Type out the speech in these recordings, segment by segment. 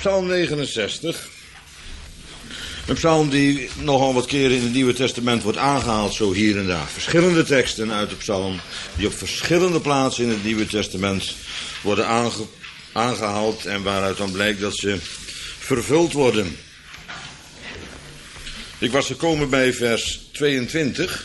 Psalm 69. Een psalm die nogal wat keren in het Nieuwe Testament wordt aangehaald, zo hier en daar. Verschillende teksten uit de psalm die op verschillende plaatsen in het Nieuwe Testament worden aangehaald en waaruit dan blijkt dat ze vervuld worden. Ik was gekomen bij vers 22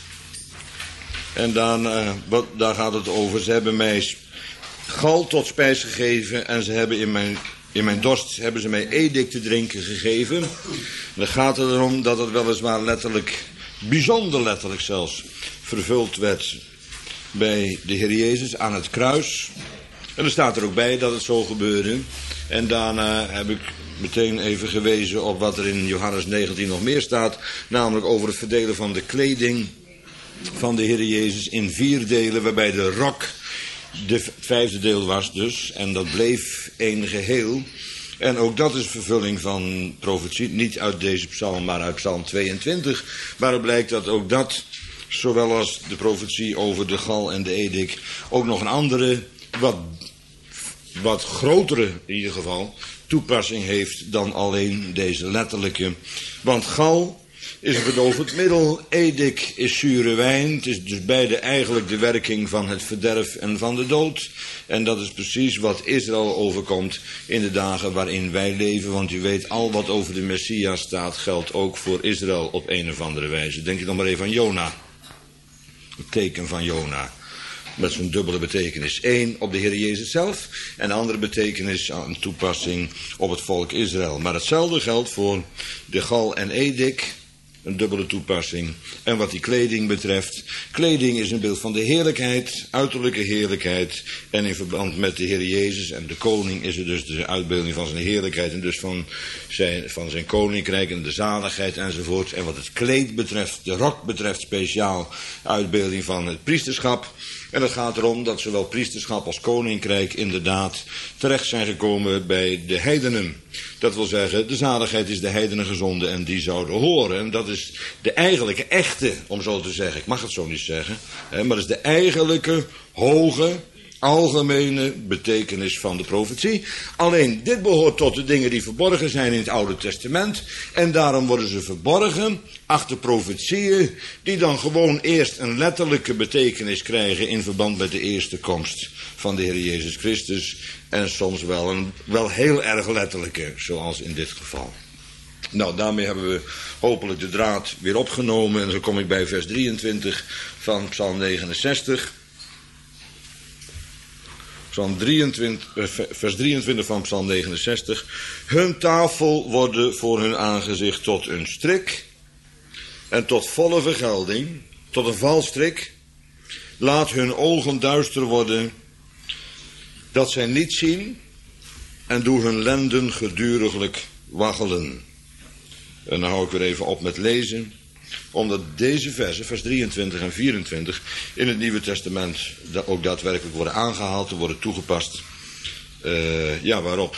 en daar gaat het over. Ze hebben mij gal tot spijs gegeven en ze hebben in mijn dorst hebben ze mij edik te drinken gegeven. Dan gaat het erom dat het weliswaar letterlijk, bijzonder letterlijk zelfs, vervuld werd bij de Heer Jezus aan het kruis. En er staat er ook bij dat het zo gebeurde. En daarna heb ik meteen even gewezen op wat er in Johannes 19 nog meer staat. Namelijk over het verdelen van de kleding van de Heer Jezus in 4 delen, waarbij de rok het 5e deel was dus. En dat bleef één geheel. En ook dat is vervulling van profetie. Niet uit deze psalm, maar uit psalm 22. Maar het blijkt dat ook dat, zowel als de profetie over de gal en de edik, ook nog een andere, wat grotere in ieder geval, toepassing heeft dan alleen deze letterlijke. Want gal is een verdovend middel, edik is zure wijn. Het is dus beide eigenlijk de werking van het verderf en van de dood. En dat is precies wat Israël overkomt in de dagen waarin wij leven. Want u weet, al wat over de Messias staat, geldt ook voor Israël op een of andere wijze. Denk je nog maar even aan Jona. Het teken van Jona. Met zo'n dubbele betekenis. 1 op de Heer Jezus zelf. En de andere betekenis, een toepassing op het volk Israël. Maar hetzelfde geldt voor de gal en edik. Een dubbele toepassing. En wat die kleding betreft. Kleding is een beeld van de heerlijkheid. Uiterlijke heerlijkheid. En in verband met de Heer Jezus en de koning is het dus de uitbeelding van zijn heerlijkheid. En dus van zijn koninkrijk en de zaligheid enzovoort. En wat het kleed betreft, de rok betreft speciaal, uitbeelding van het priesterschap. En het gaat erom dat zowel priesterschap als koninkrijk inderdaad terecht zijn gekomen bij de heidenen. Dat wil zeggen, de zaligheid is de heidenen gezonden en die zouden horen. En dat is de eigenlijke, echte, om zo te zeggen, ik mag het zo niet zeggen, maar dat is de eigenlijke, hoge, algemene betekenis van de profetie. Alleen, dit behoort tot de dingen die verborgen zijn in het Oude Testament. En daarom worden ze verborgen achter profetieën die dan gewoon eerst een letterlijke betekenis krijgen in verband met de eerste komst van de Heer Jezus Christus. En soms wel heel erg letterlijke, zoals in dit geval. Nou, daarmee hebben we hopelijk de draad weer opgenomen. En dan kom ik bij vers 23 van Psalm 69. Vers 23 van Psalm 69. Hun tafel worden voor hun aangezicht tot een strik en tot volle vergelding, tot een valstrik. Laat hun ogen duister worden, dat zij niet zien, en doe hun lenden geduriglijk waggelen. En dan hou ik weer even op met lezen, omdat deze versen, vers 23 en 24, in het Nieuwe Testament ook daadwerkelijk worden aangehaald en worden toegepast. Waarop?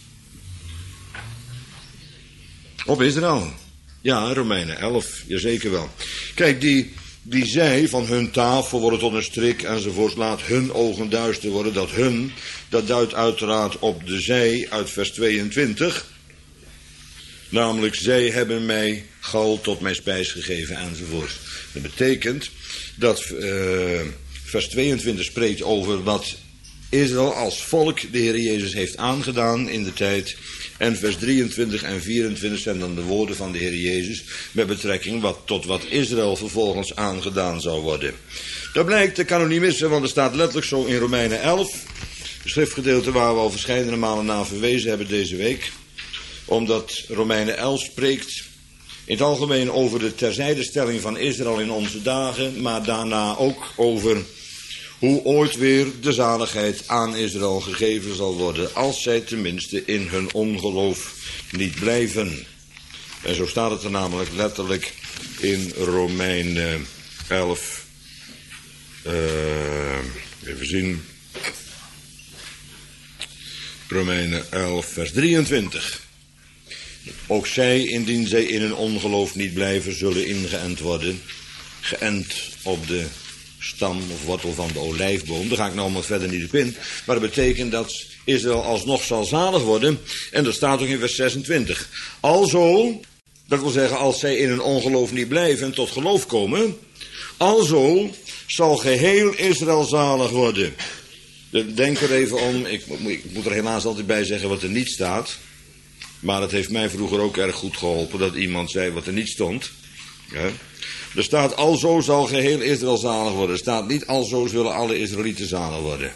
Op Israël. Ja, Romeinen 11, jazeker wel. Kijk, die zei van hun tafel worden tot een strik enzovoort, laat hun ogen duister worden. Dat duidt uiteraard op de zij uit vers 22. Namelijk, zij hebben mij gal tot mijn spijs gegeven enzovoort. Dat betekent dat vers 22 spreekt over wat Israël als volk de Heer Jezus heeft aangedaan in de tijd. En vers 23 en 24 zijn dan de woorden van de Heer Jezus met betrekking tot wat Israël vervolgens aangedaan zou worden. Dat blijkt, dat kan u niet missen, want er staat letterlijk zo in Romeinen 11. Een schriftgedeelte waar we al verschillende malen naar verwezen hebben deze week. Omdat Romeinen 11 spreekt in het algemeen over de terzijdestelling van Israël in onze dagen, maar daarna ook over hoe ooit weer de zaligheid aan Israël gegeven zal worden, als zij tenminste in hun ongeloof niet blijven. En zo staat het er namelijk letterlijk in Romeinen 11. Even zien. Romeinen 11 vers 23. Ook zij, indien zij in hun ongeloof niet blijven, zullen ingeënt worden. Geënt op de stam of wortel van de olijfboom. Daar ga ik nou maar verder niet op in. Maar dat betekent dat Israël alsnog zal zalig worden. En dat staat ook in vers 26. Alzo, dat wil zeggen als zij in hun ongeloof niet blijven en tot geloof komen. Alzo zal geheel Israël zalig worden. Denk er even om, ik moet er helaas altijd bij zeggen wat er niet staat. Maar het heeft mij vroeger ook erg goed geholpen dat iemand zei wat er niet stond. Ja. Er staat alzo zal geheel Israël zalig worden. Er staat niet alzo zullen alle Israëlieten zalig worden.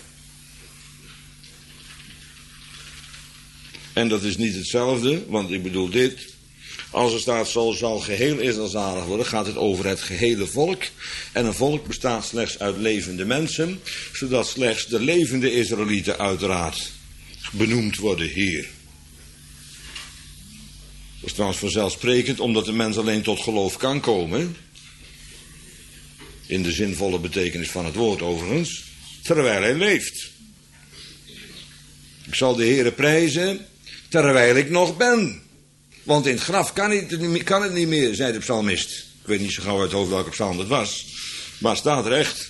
En dat is niet hetzelfde, want ik bedoel dit. Als er staat zal geheel Israël zalig worden, gaat het over het gehele volk. En een volk bestaat slechts uit levende mensen, zodat slechts de levende Israëlieten uiteraard benoemd worden hier. Dat is trouwens vanzelfsprekend, omdat de mens alleen tot geloof kan komen. In de zinvolle betekenis van het woord overigens. Terwijl hij leeft. Ik zal de Heere prijzen terwijl ik nog ben. Want in het graf kan het niet meer, zei de psalmist. Ik weet niet zo gauw uit het hoofd welke psalm dat was. Maar staat er echt.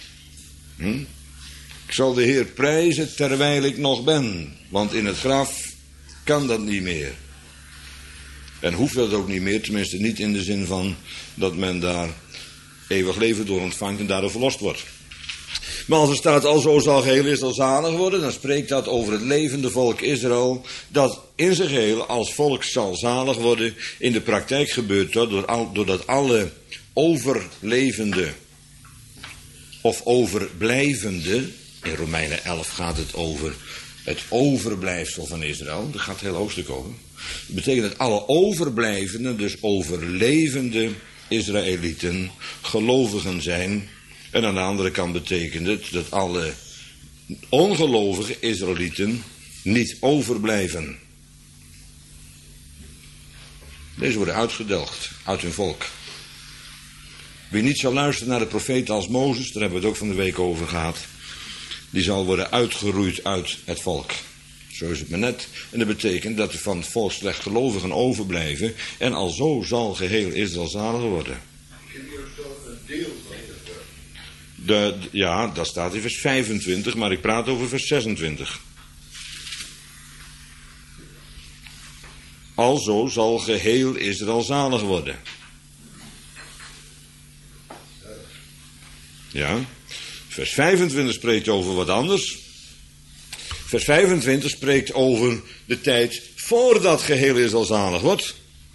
Ik zal de Heer prijzen terwijl ik nog ben. Want in het graf kan dat niet meer. En hoeft dat ook niet meer, tenminste niet in de zin van dat men daar eeuwig leven door ontvangt en daardoor verlost wordt. Maar als er staat, alzo zal geheel Israël zalig worden, dan spreekt dat over het levende volk Israël, dat in zijn geheel als volk zal zalig worden. In de praktijk gebeurt dat doordat alle overlevende of overblijvende, in Romeinen 11 gaat het over het overblijfsel van Israël, daar gaat het hele hoofdstuk over. Dat betekent dat alle overblijvende, dus overlevende Israëlieten gelovigen zijn. En aan de andere kant betekent het dat alle ongelovige Israëlieten niet overblijven. Deze worden uitgedelgd uit hun volk. Wie niet zal luisteren naar de profeten als Mozes, daar hebben we het ook van de week over gehad, die zal worden uitgeroeid uit het volk. Zo is het maar net. En dat betekent dat er van het volk slechts gelovigen overblijven. En alzo zal geheel Israël zalig worden. Ja, dat staat in vers 25, maar ik praat over vers 26. Alzo zal geheel Israël zalig worden. Ja, vers 25 spreekt over wat anders. Vers 25 spreekt over de tijd voordat geheel Israël zalig wordt.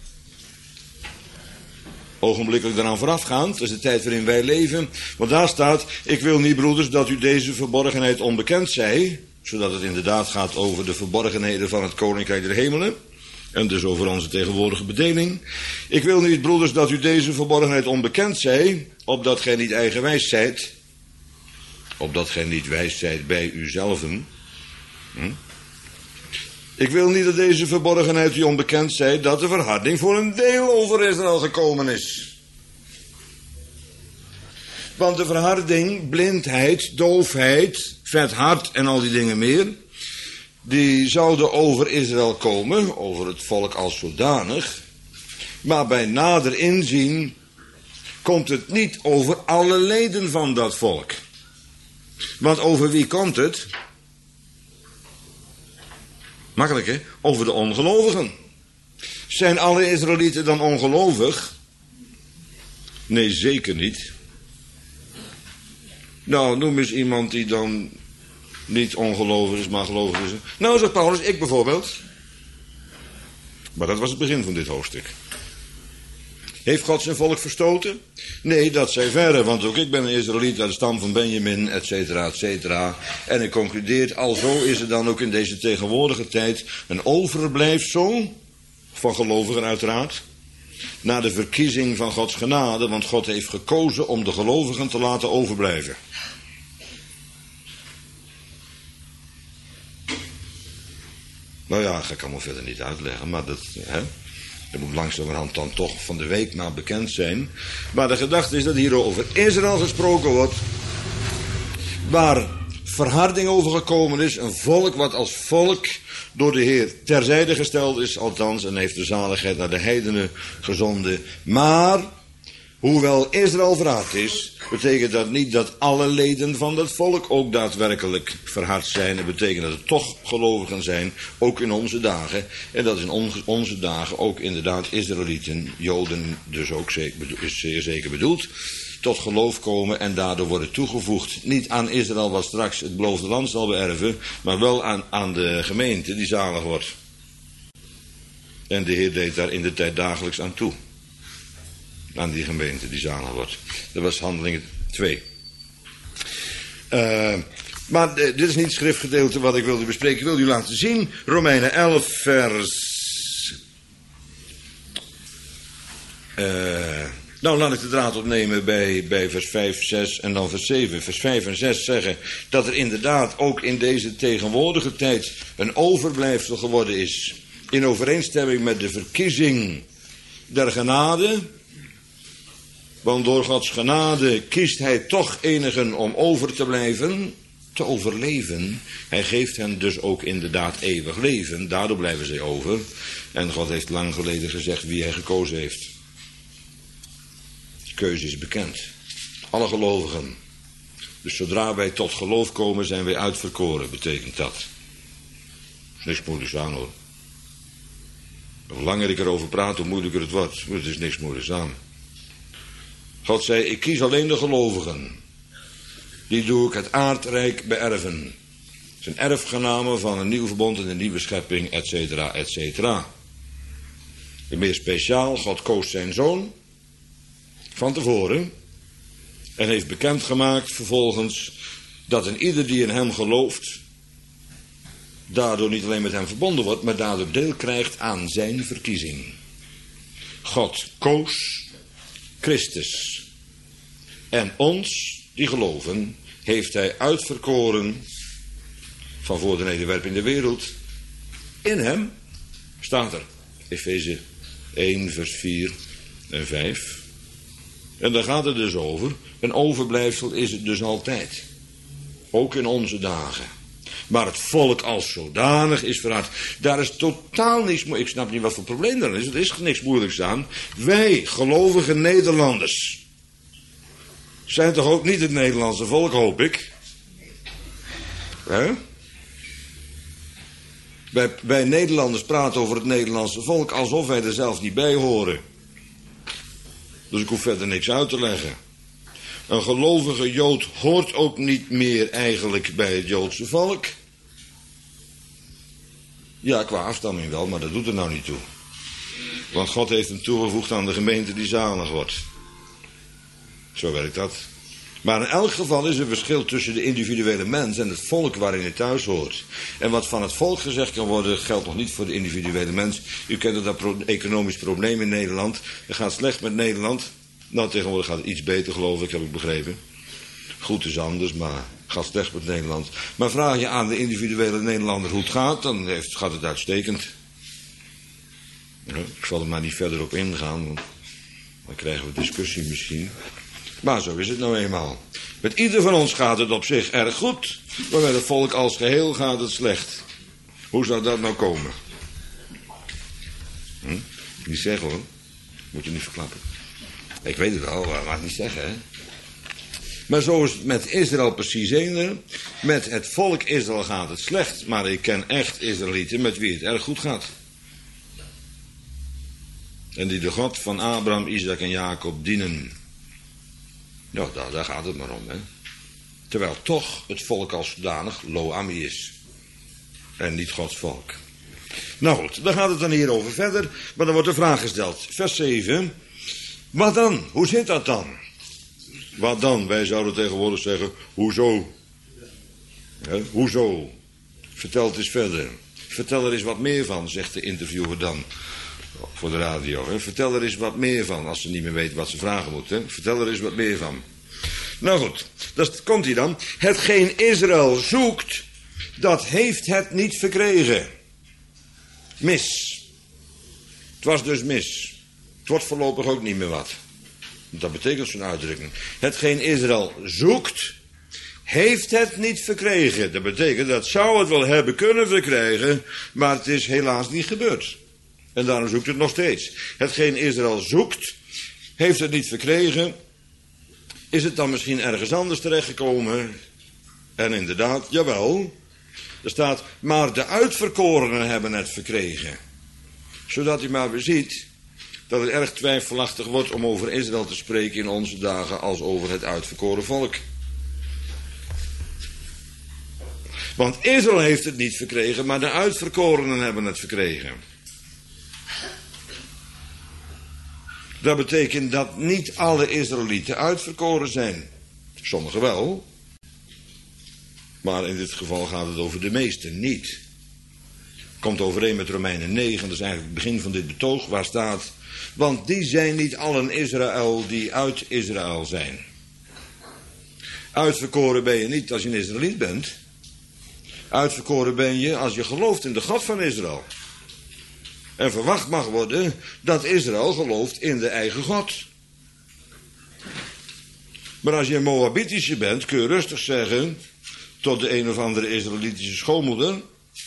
Ogenblikkelijk daaraan voorafgaand, dat is de tijd waarin wij leven. Want daar staat, ik wil niet broeders dat u deze verborgenheid onbekend zij, zodat het inderdaad gaat over de verborgenheden van het koninkrijk der hemelen. En dus over onze tegenwoordige bedeling. Ik wil niet broeders dat u deze verborgenheid onbekend zij, opdat gij niet eigenwijs zijt. Opdat gij niet wijs zijt bij uzelven. Ik wil niet dat deze verborgenheid u onbekend zij, dat de verharding voor een deel over Israël gekomen is. Want de verharding, blindheid, doofheid, vet hart en al die dingen meer, die zouden over Israël komen, over het volk als zodanig. Maar bij nader inzien komt het niet over alle leden van dat volk. Want over wie komt het? Makkelijk, hè? Over de ongelovigen. Zijn alle Israëlieten dan ongelovig? Nee, zeker niet. Nou, noem eens iemand die dan niet ongelovig is, maar gelovig is. Nou, zegt Paulus, ik bijvoorbeeld. Maar dat was het begin van dit hoofdstuk. Heeft God zijn volk verstoten? Nee, dat zij verre, want ook ik ben een Israëliet uit de stam van Benjamin, et cetera, et cetera. En ik concludeer, alzo is er dan ook in deze tegenwoordige tijd een overblijfsel van gelovigen uiteraard, naar de verkiezing van Gods genade, want God heeft gekozen om de gelovigen te laten overblijven. Nou ja, dat ga ik allemaal verder niet uitleggen, maar dat moet langzamerhand dan toch van de week maar bekend zijn. Maar de gedachte is dat hier over Israël gesproken wordt, waar verharding over gekomen is, een volk wat als volk door de Heer terzijde gesteld is, althans, en heeft de zaligheid naar de heidenen gezonden. Maar Hoewel Israël verhard is, betekent dat niet dat alle leden van dat volk ook daadwerkelijk verhard zijn. Het betekent dat er toch gelovigen zijn, ook in onze dagen. En dat is in onze dagen ook inderdaad Israëlieten, Joden dus ook is zeer zeker bedoeld, tot geloof komen en daardoor worden toegevoegd. Niet aan Israël wat straks het beloofde land zal beërven, maar wel aan de gemeente die zalig wordt. En de Heer deed daar in de tijd dagelijks aan toe. Aan die gemeente die zalig wordt. Dat was Handelingen 2. Maar dit is niet het schriftgedeelte wat ik wilde bespreken. Ik wil u laten zien. Romeinen 11 vers... Nou, laat ik de draad opnemen bij vers 5, 6 en dan vers 7. Vers 5 en 6 zeggen dat er inderdaad ook in deze tegenwoordige tijd een overblijfsel geworden is. In overeenstemming met de verkiezing der genade. Want door Gods genade kiest hij toch enigen om over te blijven, te overleven. Hij geeft hen dus ook inderdaad eeuwig leven. Daardoor blijven zij over. En God heeft lang geleden gezegd wie hij gekozen heeft. De keuze is bekend. Alle gelovigen. Dus zodra wij tot geloof komen zijn wij uitverkoren, betekent dat. Er is niks moeilijks aan hoor. Hoe langer ik erover praat, hoe moeilijker het wordt. Maar het is niks moeilijks aan. God zei, ik kies alleen de gelovigen. Die doe ik het aardrijk beërven. Het zijn erfgenamen van een nieuw verbond en een nieuwe schepping, et cetera, et cetera. En meer speciaal, God koos zijn zoon van tevoren en heeft bekendgemaakt vervolgens dat een ieder die in hem gelooft daardoor niet alleen met hem verbonden wordt, maar daardoor deel krijgt aan zijn verkiezing. God koos Christus. En ons, die geloven, heeft hij uitverkoren van voor de nederwerping der wereld. In hem staat er, Efeze 1 vers 4 en 5. En daar gaat het dus over. Een overblijfsel is het dus altijd. Ook in onze dagen. Maar het volk als zodanig is verhard. Daar is totaal niks moeilijks. Ik snap niet wat voor probleem er is. Er is niks moeilijks aan. Wij, gelovige Nederlanders, zijn toch ook niet het Nederlandse volk, hoop ik? Hè? Wij Nederlanders praten over het Nederlandse volk alsof wij er zelf niet bij horen. Dus ik hoef verder niks uit te leggen. Een gelovige Jood hoort ook niet meer eigenlijk bij het Joodse volk. Ja, qua afstamming wel, maar dat doet er nou niet toe. Want God heeft hem toegevoegd aan de gemeente die zalig wordt. Zo werkt dat. Maar in elk geval is er verschil tussen de individuele mens en het volk waarin hij thuis hoort. En wat van het volk gezegd kan worden, geldt nog niet voor de individuele mens. U kent dat economisch probleem in Nederland. Het gaat slecht met Nederland. Nou, tegenwoordig gaat het iets beter, geloof ik, heb ik begrepen. Goed is anders, maar het gaat slecht met Nederland. Maar vraag je aan de individuele Nederlander hoe het gaat, dan gaat het uitstekend. Ja, ik zal er maar niet verder op ingaan, want dan krijgen we discussie misschien. Maar zo is het nou eenmaal. Met ieder van ons gaat het op zich erg goed, maar met het volk als geheel gaat het slecht. Hoe zou dat nou komen? Niet zeggen hoor. Moet je niet verklappen. Ik weet het wel, maar mag niet zeggen, hè. Maar zo is het met Israël precies eender. Met het volk Israël gaat het slecht, maar ik ken echt Israëlieten met wie het erg goed gaat. En die de God van Abraham, Isaac en Jacob dienen. Ja, daar gaat het maar om, hè. Terwijl toch het volk als zodanig Lo Ami is. En niet Gods volk. Nou goed, daar gaat het dan hier over verder. Maar dan wordt de vraag gesteld. Vers 7. Wat dan? Hoe zit dat dan? Wat dan? Wij zouden tegenwoordig zeggen, hoezo? He, hoezo? Vertel het eens verder. Vertel er eens wat meer van, zegt de interviewer dan. Voor de radio. He. Vertel er eens wat meer van, als ze niet meer weten wat ze vragen moeten. Vertel er eens wat meer van. Nou goed, dat komt hij dan. Hetgeen Israël zoekt, dat heeft het niet verkregen. Mis. Het was dus mis. Het wordt voorlopig ook niet meer wat. Dat betekent zo'n uitdrukking. Hetgeen Israël zoekt, heeft het niet verkregen. Dat betekent, dat zou het wel hebben kunnen verkrijgen, maar het is helaas niet gebeurd. En daarom zoekt het nog steeds. Hetgeen Israël zoekt, heeft het niet verkregen. Is het dan misschien ergens anders terechtgekomen? En inderdaad, jawel. Er staat, maar de uitverkorenen hebben het verkregen. Zodat u maar beziet dat het erg twijfelachtig wordt om over Israël te spreken in onze dagen als over het uitverkoren volk. Want Israël heeft het niet verkregen, maar de uitverkorenen hebben het verkregen. Dat betekent dat niet alle Israëlieten uitverkoren zijn. Sommigen wel. Maar in dit geval gaat het over de meesten niet. Komt overeen met Romeinen 9, dat is eigenlijk het begin van dit betoog, waar staat: want die zijn niet allen Israël die uit Israël zijn. Uitverkoren ben je niet als je een Israëliet bent. Uitverkoren ben je als je gelooft in de God van Israël. En verwacht mag worden dat Israël gelooft in de eigen God. Maar als je een Moabitische bent, kun je rustig zeggen tot de een of andere Israëlitische schoonmoeder: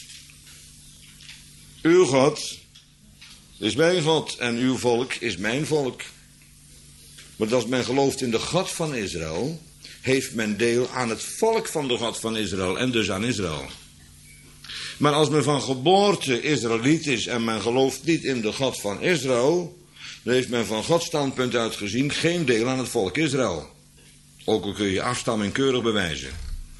uw God is mijn God en uw volk is mijn volk. Maar als men gelooft in de God van Israël, heeft men deel aan het volk van de God van Israël en dus aan Israël. Maar als men van geboorte Israëliet is en men gelooft niet in de God van Israël, dan heeft men van Gods standpunt uit gezien geen deel aan het volk Israël. Ook al kun je afstamming keurig bewijzen.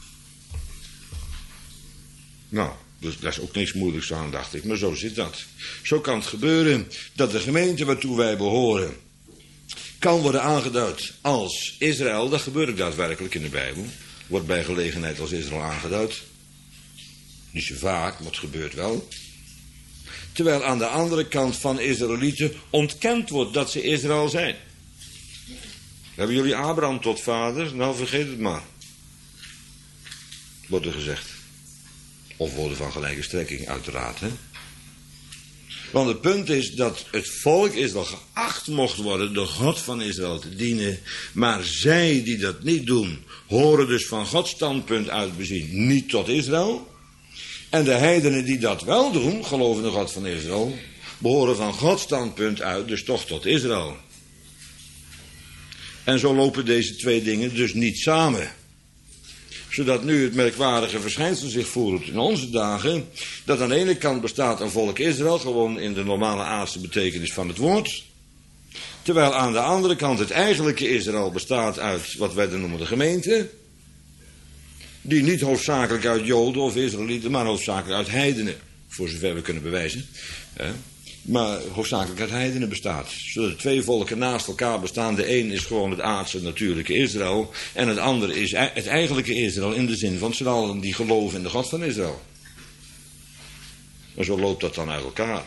Nou, dus daar is ook niks moeilijks aan, dacht ik, maar zo zit dat. Zo kan het gebeuren dat de gemeente waartoe wij behoren kan worden aangeduid als Israël. Dat gebeurt ook daadwerkelijk in de Bijbel. Wordt bij gelegenheid als Israël aangeduid. Niet zo vaak, maar het gebeurt wel. Terwijl aan de andere kant van Israëlieten ontkend wordt dat ze Israël zijn. Hebben jullie Abraham tot vader? Nou, vergeet het maar. Wordt er gezegd. Of woorden van gelijke strekking, uiteraard. Hè? Want het punt is dat het volk Israël geacht mocht worden de God van Israël te dienen. Maar zij die dat niet doen, horen dus van Gods standpunt uit bezien niet tot Israël. En de heidenen die dat wel doen, geloven de God van Israël, behoren van Gods standpunt uit dus toch tot Israël. En zo lopen deze twee dingen dus niet samen. Zodat nu het merkwaardige verschijnsel zich voordoet in onze dagen, dat aan de ene kant bestaat een volk Israël, gewoon in de normale aardse betekenis van het woord. Terwijl aan de andere kant het eigenlijke Israël bestaat uit wat wij dan noemen de gemeente. Die niet hoofdzakelijk uit Joden of Israëlieten, maar hoofdzakelijk uit heidenen, voor zover we kunnen bewijzen. Maar hoofdzakelijk uit heidenen bestaat. Zodat de twee volken naast elkaar bestaan. De een is gewoon het aardse natuurlijke Israël. En het andere is het eigenlijke Israël in de zin van z'n allen die geloven in de God van Israël. En zo loopt dat dan uit elkaar.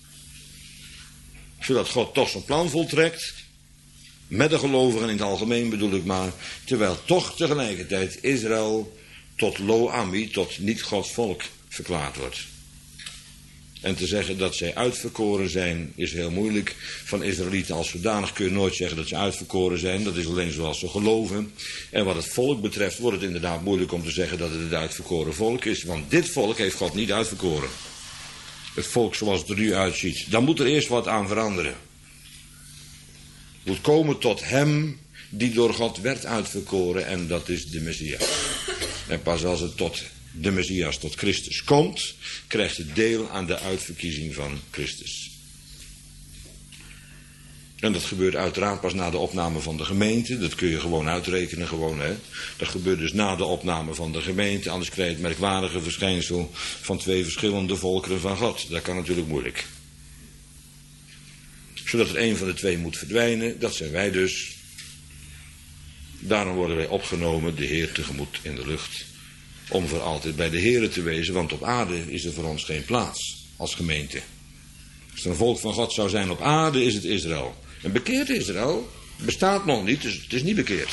Zodat God toch zijn plan voltrekt. Met de gelovigen in het algemeen bedoel ik maar. Terwijl toch tegelijkertijd Israël tot lo ami, tot niet Gods volk verklaard wordt. En te zeggen dat zij uitverkoren zijn is heel moeilijk. Van Israëlieten als zodanig kun je nooit zeggen dat ze uitverkoren zijn. Dat is alleen zoals ze geloven. En wat het volk betreft wordt het inderdaad moeilijk om te zeggen dat het uitverkoren volk is. Want dit volk heeft God niet uitverkoren. Het volk zoals het er nu uitziet. Dan moet er eerst wat aan veranderen. Het moet komen tot hem die door God werd uitverkoren en dat is de Messias. En pas als het tot de Messias, tot Christus komt, krijgt het deel aan de uitverkiezing van Christus. En dat gebeurt uiteraard pas na de opname van de gemeente. Dat kun je gewoon uitrekenen, gewoon, hè. Dat gebeurt dus na de opname van de gemeente. Anders krijg je het merkwaardige verschijnsel van twee verschillende volkeren van God. Dat kan natuurlijk moeilijk. Zodat er een van de twee moet verdwijnen. Dat zijn wij dus. Daarom worden wij opgenomen de Heer tegemoet in de lucht. Om voor altijd bij de Heere te wezen. Want op aarde is er voor ons geen plaats als gemeente. Als er een volk van God zou zijn op aarde is het Israël. En bekeerd Israël bestaat nog niet, dus het is niet bekeerd.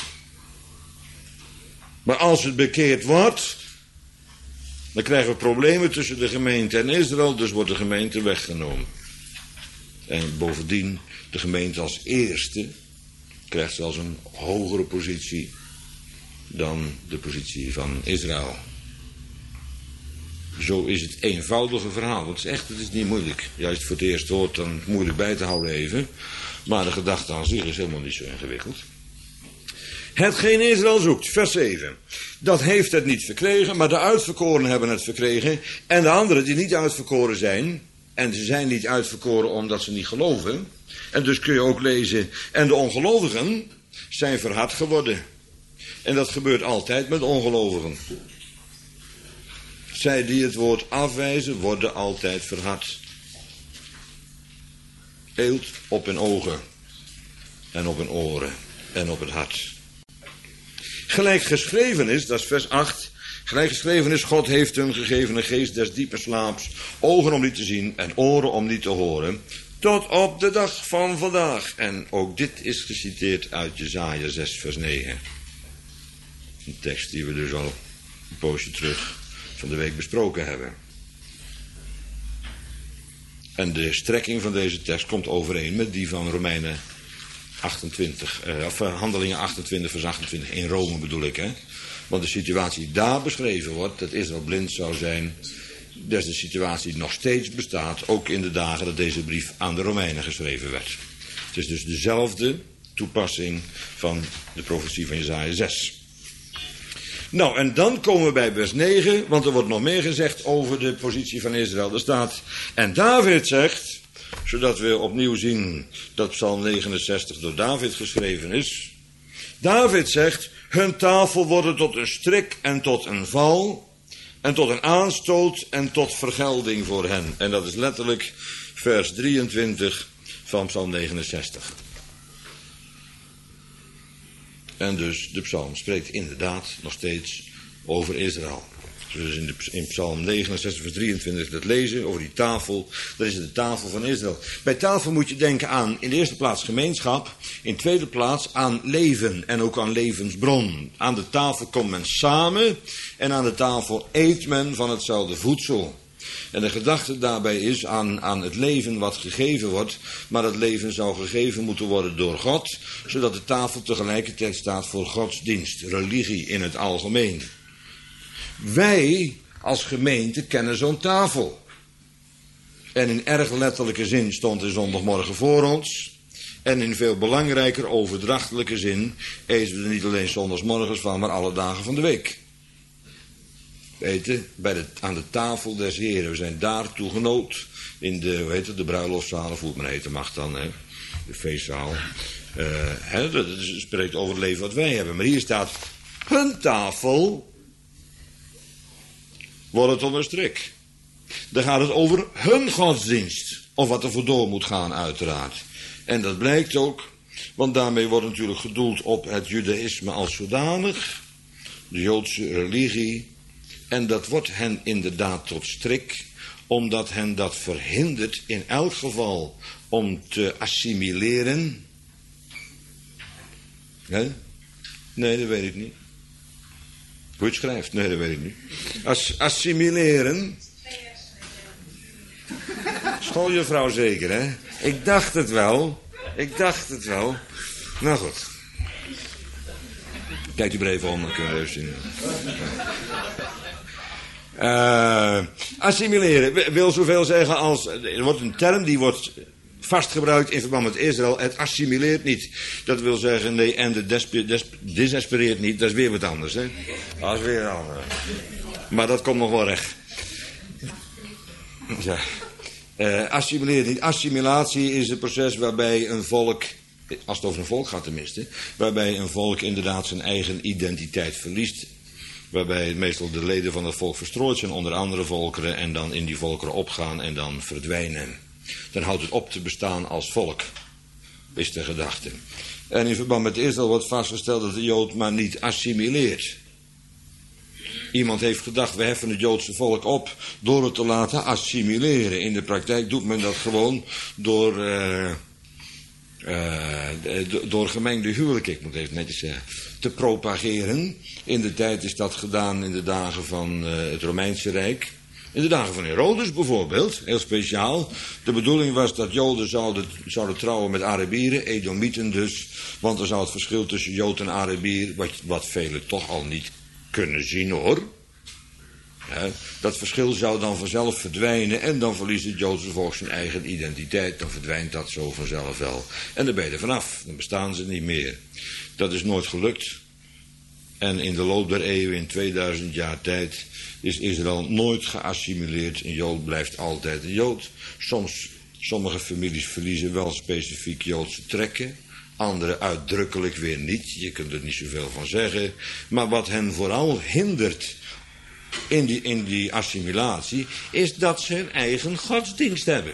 Maar als het bekeerd wordt, dan krijgen we problemen tussen de gemeente en Israël, dus wordt de gemeente weggenomen. En bovendien, de gemeente als eerste krijgt zelfs een hogere positie dan de positie van Israël. Zo is het eenvoudige verhaal. Het is niet moeilijk. Juist voor het eerst hoort, dan is het moeilijk bij te houden even. Maar de gedachte aan zich is helemaal niet zo ingewikkeld. Hetgeen Israël zoekt, vers 7. Dat heeft het niet verkregen, maar de uitverkorenen hebben het verkregen. En de anderen die niet uitverkoren zijn, en ze zijn niet uitverkoren omdat ze niet geloven. En dus kun je ook lezen, en de ongelovigen zijn verhard geworden. En dat gebeurt altijd met ongelovigen. Zij die het woord afwijzen, worden altijd verhard. Eelt op hun ogen en op hun oren en op het hart. Gelijk geschreven is, dat is vers 8. Gelijk geschreven is, God heeft hun gegeven een geest des diepe slaaps, ogen om niet te zien en oren om niet te horen, tot op de dag van vandaag. En ook dit is geciteerd uit Jesaja 6 vers 9. Een tekst die we dus al een poosje terug van de week besproken hebben. En de strekking van deze tekst komt overeen met die van Romeinen 28, of Handelingen 28 vers 28, in Rome bedoel ik, hè. Want de situatie die daar beschreven wordt, dat Israël blind zou zijn, dat is de situatie die nog steeds bestaat, ook in de dagen dat deze brief aan de Romeinen geschreven werd. Het is dus dezelfde toepassing van de profetie van Jesaja 6. Nou, en dan komen we bij vers 9, want er wordt nog meer gezegd over de positie van Israël. Er staat, en David zegt, zodat we opnieuw zien dat Psalm 69 door David geschreven is. David zegt, hun tafel worden tot een strik en tot een val, en tot een aanstoot en tot vergelding voor hen. En dat is letterlijk vers 23 van Psalm 69. En dus de psalm spreekt inderdaad nog steeds over Israël. Dus in Psalm 69 vers 23 dat lezen over die tafel. Dat is de tafel van Israël. Bij tafel moet je denken aan in de eerste plaats gemeenschap. In de tweede plaats aan leven en ook aan levensbron. Aan de tafel komt men samen en aan de tafel eet men van hetzelfde voedsel. En de gedachte daarbij is aan het leven wat gegeven wordt. Maar dat leven zou gegeven moeten worden door God. Zodat de tafel tegelijkertijd staat voor godsdienst, religie in het algemeen. Wij als gemeente kennen zo'n tafel. En in erg letterlijke zin stond de zondagmorgen voor ons. En in veel belangrijker overdrachtelijke zin eten we er niet alleen zondagsmorgens van, maar alle dagen van de week. Weten, aan de tafel des Heren. We zijn daartoe genood. In de, de bruiloftszaal, of hoe het maar heten mag dan, hè? De feestzaal. Dat spreekt over het leven wat wij hebben. Maar hier staat, hun tafel wordt het tot een strik. Dan gaat het over hun godsdienst. Of wat er voor door moet gaan, uiteraard. En dat blijkt ook, want daarmee wordt natuurlijk gedoeld op het judaïsme als zodanig. De Joodse religie. En dat wordt hen inderdaad tot strik, omdat hen dat verhindert in elk geval om te assimileren. Hè? Nee, dat weet ik niet. Hoe je het schrijft? Nee, dat weet ik niet. Assimileren. Schooljuffrouw zeker, hè? Ik dacht het wel. Nou goed. Kijkt u maar even om, dan kunnen we even zien. Assimileren wil zoveel zeggen als, er wordt een term die wordt vastgebruikt in verband met Israël. Het assimileert niet. Dat wil zeggen, nee, en de desespereert niet. Dat is weer wat anders, hè. Dat is weer anders. Maar dat komt nog wel recht. Ja. Assimileert niet. Assimilatie is het proces waarbij een volk, als het over een volk gaat tenminste, waarbij een volk inderdaad zijn eigen identiteit verliest. Waarbij meestal de leden van het volk verstrooid zijn onder andere volkeren en dan in die volkeren opgaan en dan verdwijnen. Dan houdt het op te bestaan als volk, is de gedachte. En in verband met Israël wordt vastgesteld dat de Jood maar niet assimileert. Iemand heeft gedacht, we heffen het Joodse volk op door het te laten assimileren. In de praktijk doet men dat gewoon door gemengde huwelijken, ik moet even netjes zeggen, te propageren. In de tijd is dat gedaan in de dagen van het Romeinse Rijk. In de dagen van Herodes bijvoorbeeld, heel speciaal. De bedoeling was dat Joden zouden trouwen met Arabieren, Edomieten dus. Want dan zou het verschil tussen Jood en Arabier, wat velen toch al niet kunnen zien hoor. Dat verschil zou dan vanzelf verdwijnen en dan verliest het Joodse volk zijn eigen identiteit. Dan verdwijnt dat zo vanzelf wel. En dan ben je er vanaf, dan bestaan ze niet meer. Dat is nooit gelukt. En in de loop der eeuwen, in 2000 jaar tijd, is Israël nooit geassimileerd. Een Jood blijft altijd een Jood. Sommige families verliezen wel specifiek Joodse trekken. Andere uitdrukkelijk weer niet. Je kunt er niet zoveel van zeggen. Maar wat hen vooral hindert in die assimilatie, is dat ze hun eigen godsdienst hebben.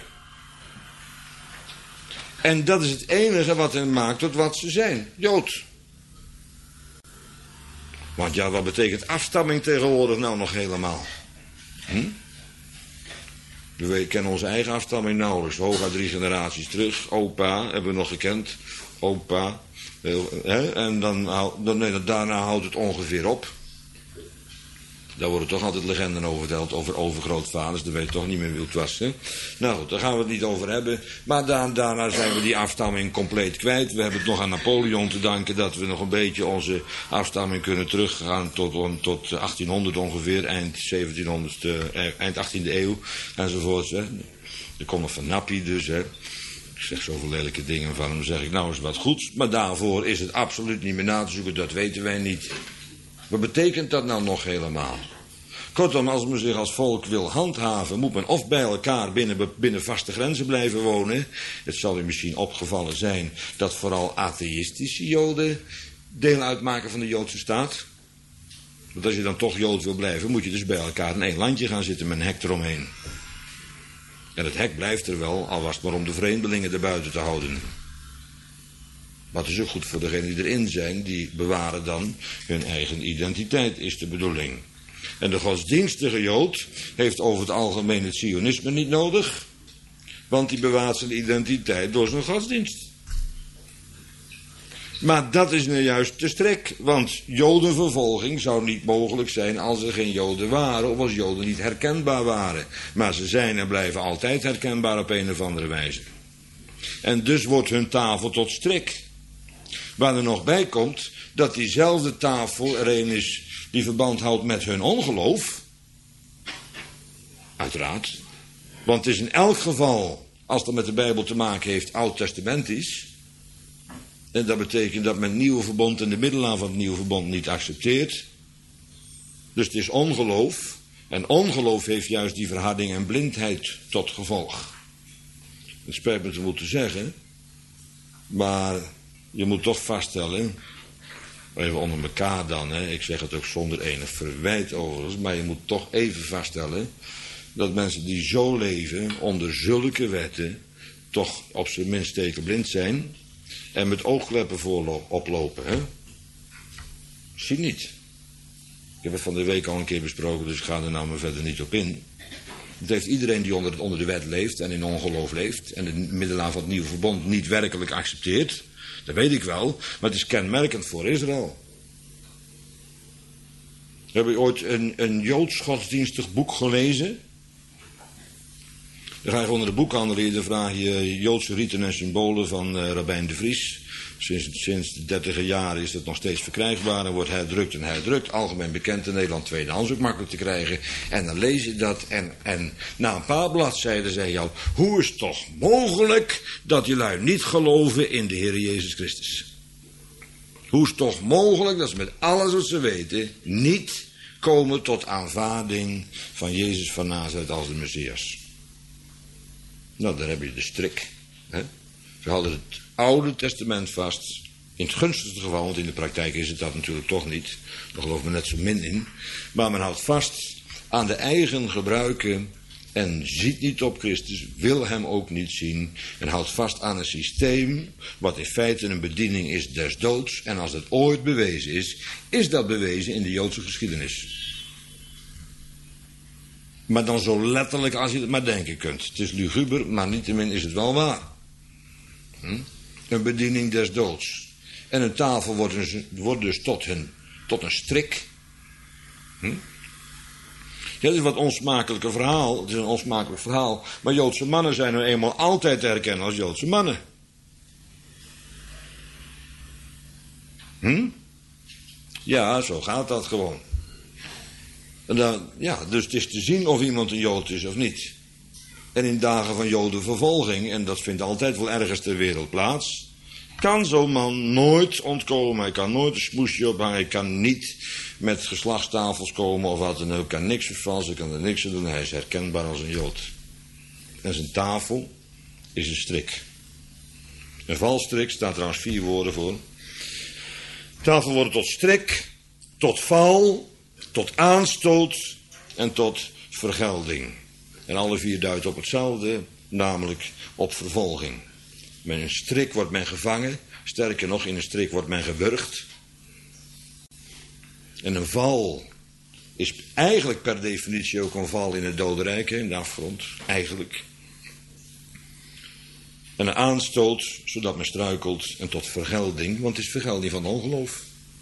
En dat is het enige wat hen maakt tot wat ze zijn. Jood. Want ja, wat betekent afstamming tegenwoordig nou nog helemaal? We kennen onze eigen afstamming nauwelijks. Hooguit 3 generaties terug. Opa hebben we nog gekend. Opa. En daarna houdt het ongeveer op. Daar worden toch altijd legenden over verteld. Over overgrootvaders. Dan weet je toch niet meer wie het was. Hè? Nou goed, daar gaan we het niet over hebben. Maar daarna zijn we die afstamming compleet kwijt. We hebben het nog aan Napoleon te danken dat we nog een beetje onze afstamming kunnen teruggaan tot 1800 ongeveer. Eind 18e eeuw enzovoort. Hè? Er komt nog van Nappi dus. Hè? Ik zeg zoveel lelijke dingen van hem. Zeg ik nou eens wat goeds. Maar daarvoor is het absoluut niet meer na te zoeken. Dat weten wij niet. Wat betekent dat nou nog helemaal? Kortom, als men zich als volk wil handhaven, moet men of bij elkaar binnen vaste grenzen blijven wonen. Het zal u misschien opgevallen zijn dat vooral atheïstische Joden deel uitmaken van de Joodse staat. Want als je dan toch Jood wil blijven, moet je dus bij elkaar in één landje gaan zitten met een hek eromheen. En het hek blijft er wel, al was het maar om de vreemdelingen erbuiten te houden. Maar het is ook goed voor degenen die erin zijn, die bewaren dan hun eigen identiteit, is de bedoeling. En de godsdienstige Jood heeft over het algemeen het Zionisme niet nodig, want die bewaart zijn identiteit door zijn godsdienst. Maar dat is nu juist de strik, want Jodenvervolging zou niet mogelijk zijn als er geen Joden waren of als Joden niet herkenbaar waren. Maar ze zijn en blijven altijd herkenbaar op een of andere wijze. En dus wordt hun tafel tot strik. Waar er nog bij komt dat diezelfde tafel er een is die verband houdt met hun ongeloof. Uiteraard. Want het is in elk geval, als het met de Bijbel te maken heeft, oud-testamentisch. En dat betekent dat men het nieuwe verbond en de middelaar van het nieuwe verbond niet accepteert. Dus het is ongeloof. En ongeloof heeft juist die verharding en blindheid tot gevolg. Het spijt me te moeten zeggen. Maar je moet toch vaststellen, even onder elkaar dan, hè, ik zeg het ook zonder enig verwijt overigens, maar je moet toch even vaststellen dat mensen die zo leven onder zulke wetten toch op zijn minst tekenblind zijn en met oogkleppen oplopen. Hè? Zie niet. Ik heb het van de week al een keer besproken, dus ik ga er nou maar verder niet op in. Het heeft iedereen die onder de wet leeft en in ongeloof leeft en de middelaar van het nieuwe verbond niet werkelijk accepteert. Dat weet ik wel, maar het is kenmerkend voor Israël. Heb je ooit een Joods godsdienstig boek gelezen? Dan ga je onder de boekhandel in, dan vraag je Joodse riten en symbolen van Rabbijn de Vries. Sinds de 30e jaren is het nog steeds verkrijgbaar en wordt herdrukt en herdrukt. Algemeen bekend in Nederland, tweedehands ook makkelijk te krijgen. En dan lees je dat en na een paar bladzijden zeg je al, hoe is het toch mogelijk dat jullie niet geloven in de Heer Jezus Christus? Hoe is het toch mogelijk dat ze met alles wat ze weten niet komen tot aanvaarding van Jezus van Nazareth als de Messias? Nou, daar heb je de strik. Hè? Ze hadden het Oude Testament vast. In het gunstigste geval, want in de praktijk is het dat natuurlijk toch niet. Daar gelooft men net zo min in. Maar men houdt vast aan de eigen gebruiken en ziet niet op Christus, wil hem ook niet zien. En houdt vast aan een systeem wat in feite een bediening is des doods. En als dat ooit bewezen is, is dat bewezen in de Joodse geschiedenis. Maar dan zo letterlijk als je het maar denken kunt. Het is luguber, maar niettemin is het wel waar. Een bediening des doods. En een tafel wordt dus tot een strik. Ja, dat is wat onsmakelijke verhaal. Het is een onsmakelijk verhaal. Maar Joodse mannen zijn nu eenmaal altijd te herkennen als Joodse mannen. Ja, zo gaat dat gewoon. Dus het is te zien of iemand een Jood is of niet. En in dagen van Jodenvervolging, en dat vindt altijd wel ergens ter wereld plaats, kan zo'n man nooit ontkomen. Hij kan nooit een smoesje ophangen. Hij kan niet met geslachtstafels komen of wat dan ook. Hij kan niks vervalsen, kan er niks aan doen. Hij is herkenbaar als een Jood. En zijn tafel is een strik. Een valstrik, staat trouwens 4 woorden voor. Tafel wordt tot strik, tot val, tot aanstoot en tot vergelding. En alle 4 duiden op hetzelfde, namelijk op vervolging. Met een strik wordt men gevangen. Sterker nog, in een strik wordt men gewurgd. En een val is eigenlijk per definitie ook een val in het dodenrijk, in de afgrond. Eigenlijk. En een aanstoot, zodat men struikelt. En tot vergelding, want het is vergelding van ongeloof.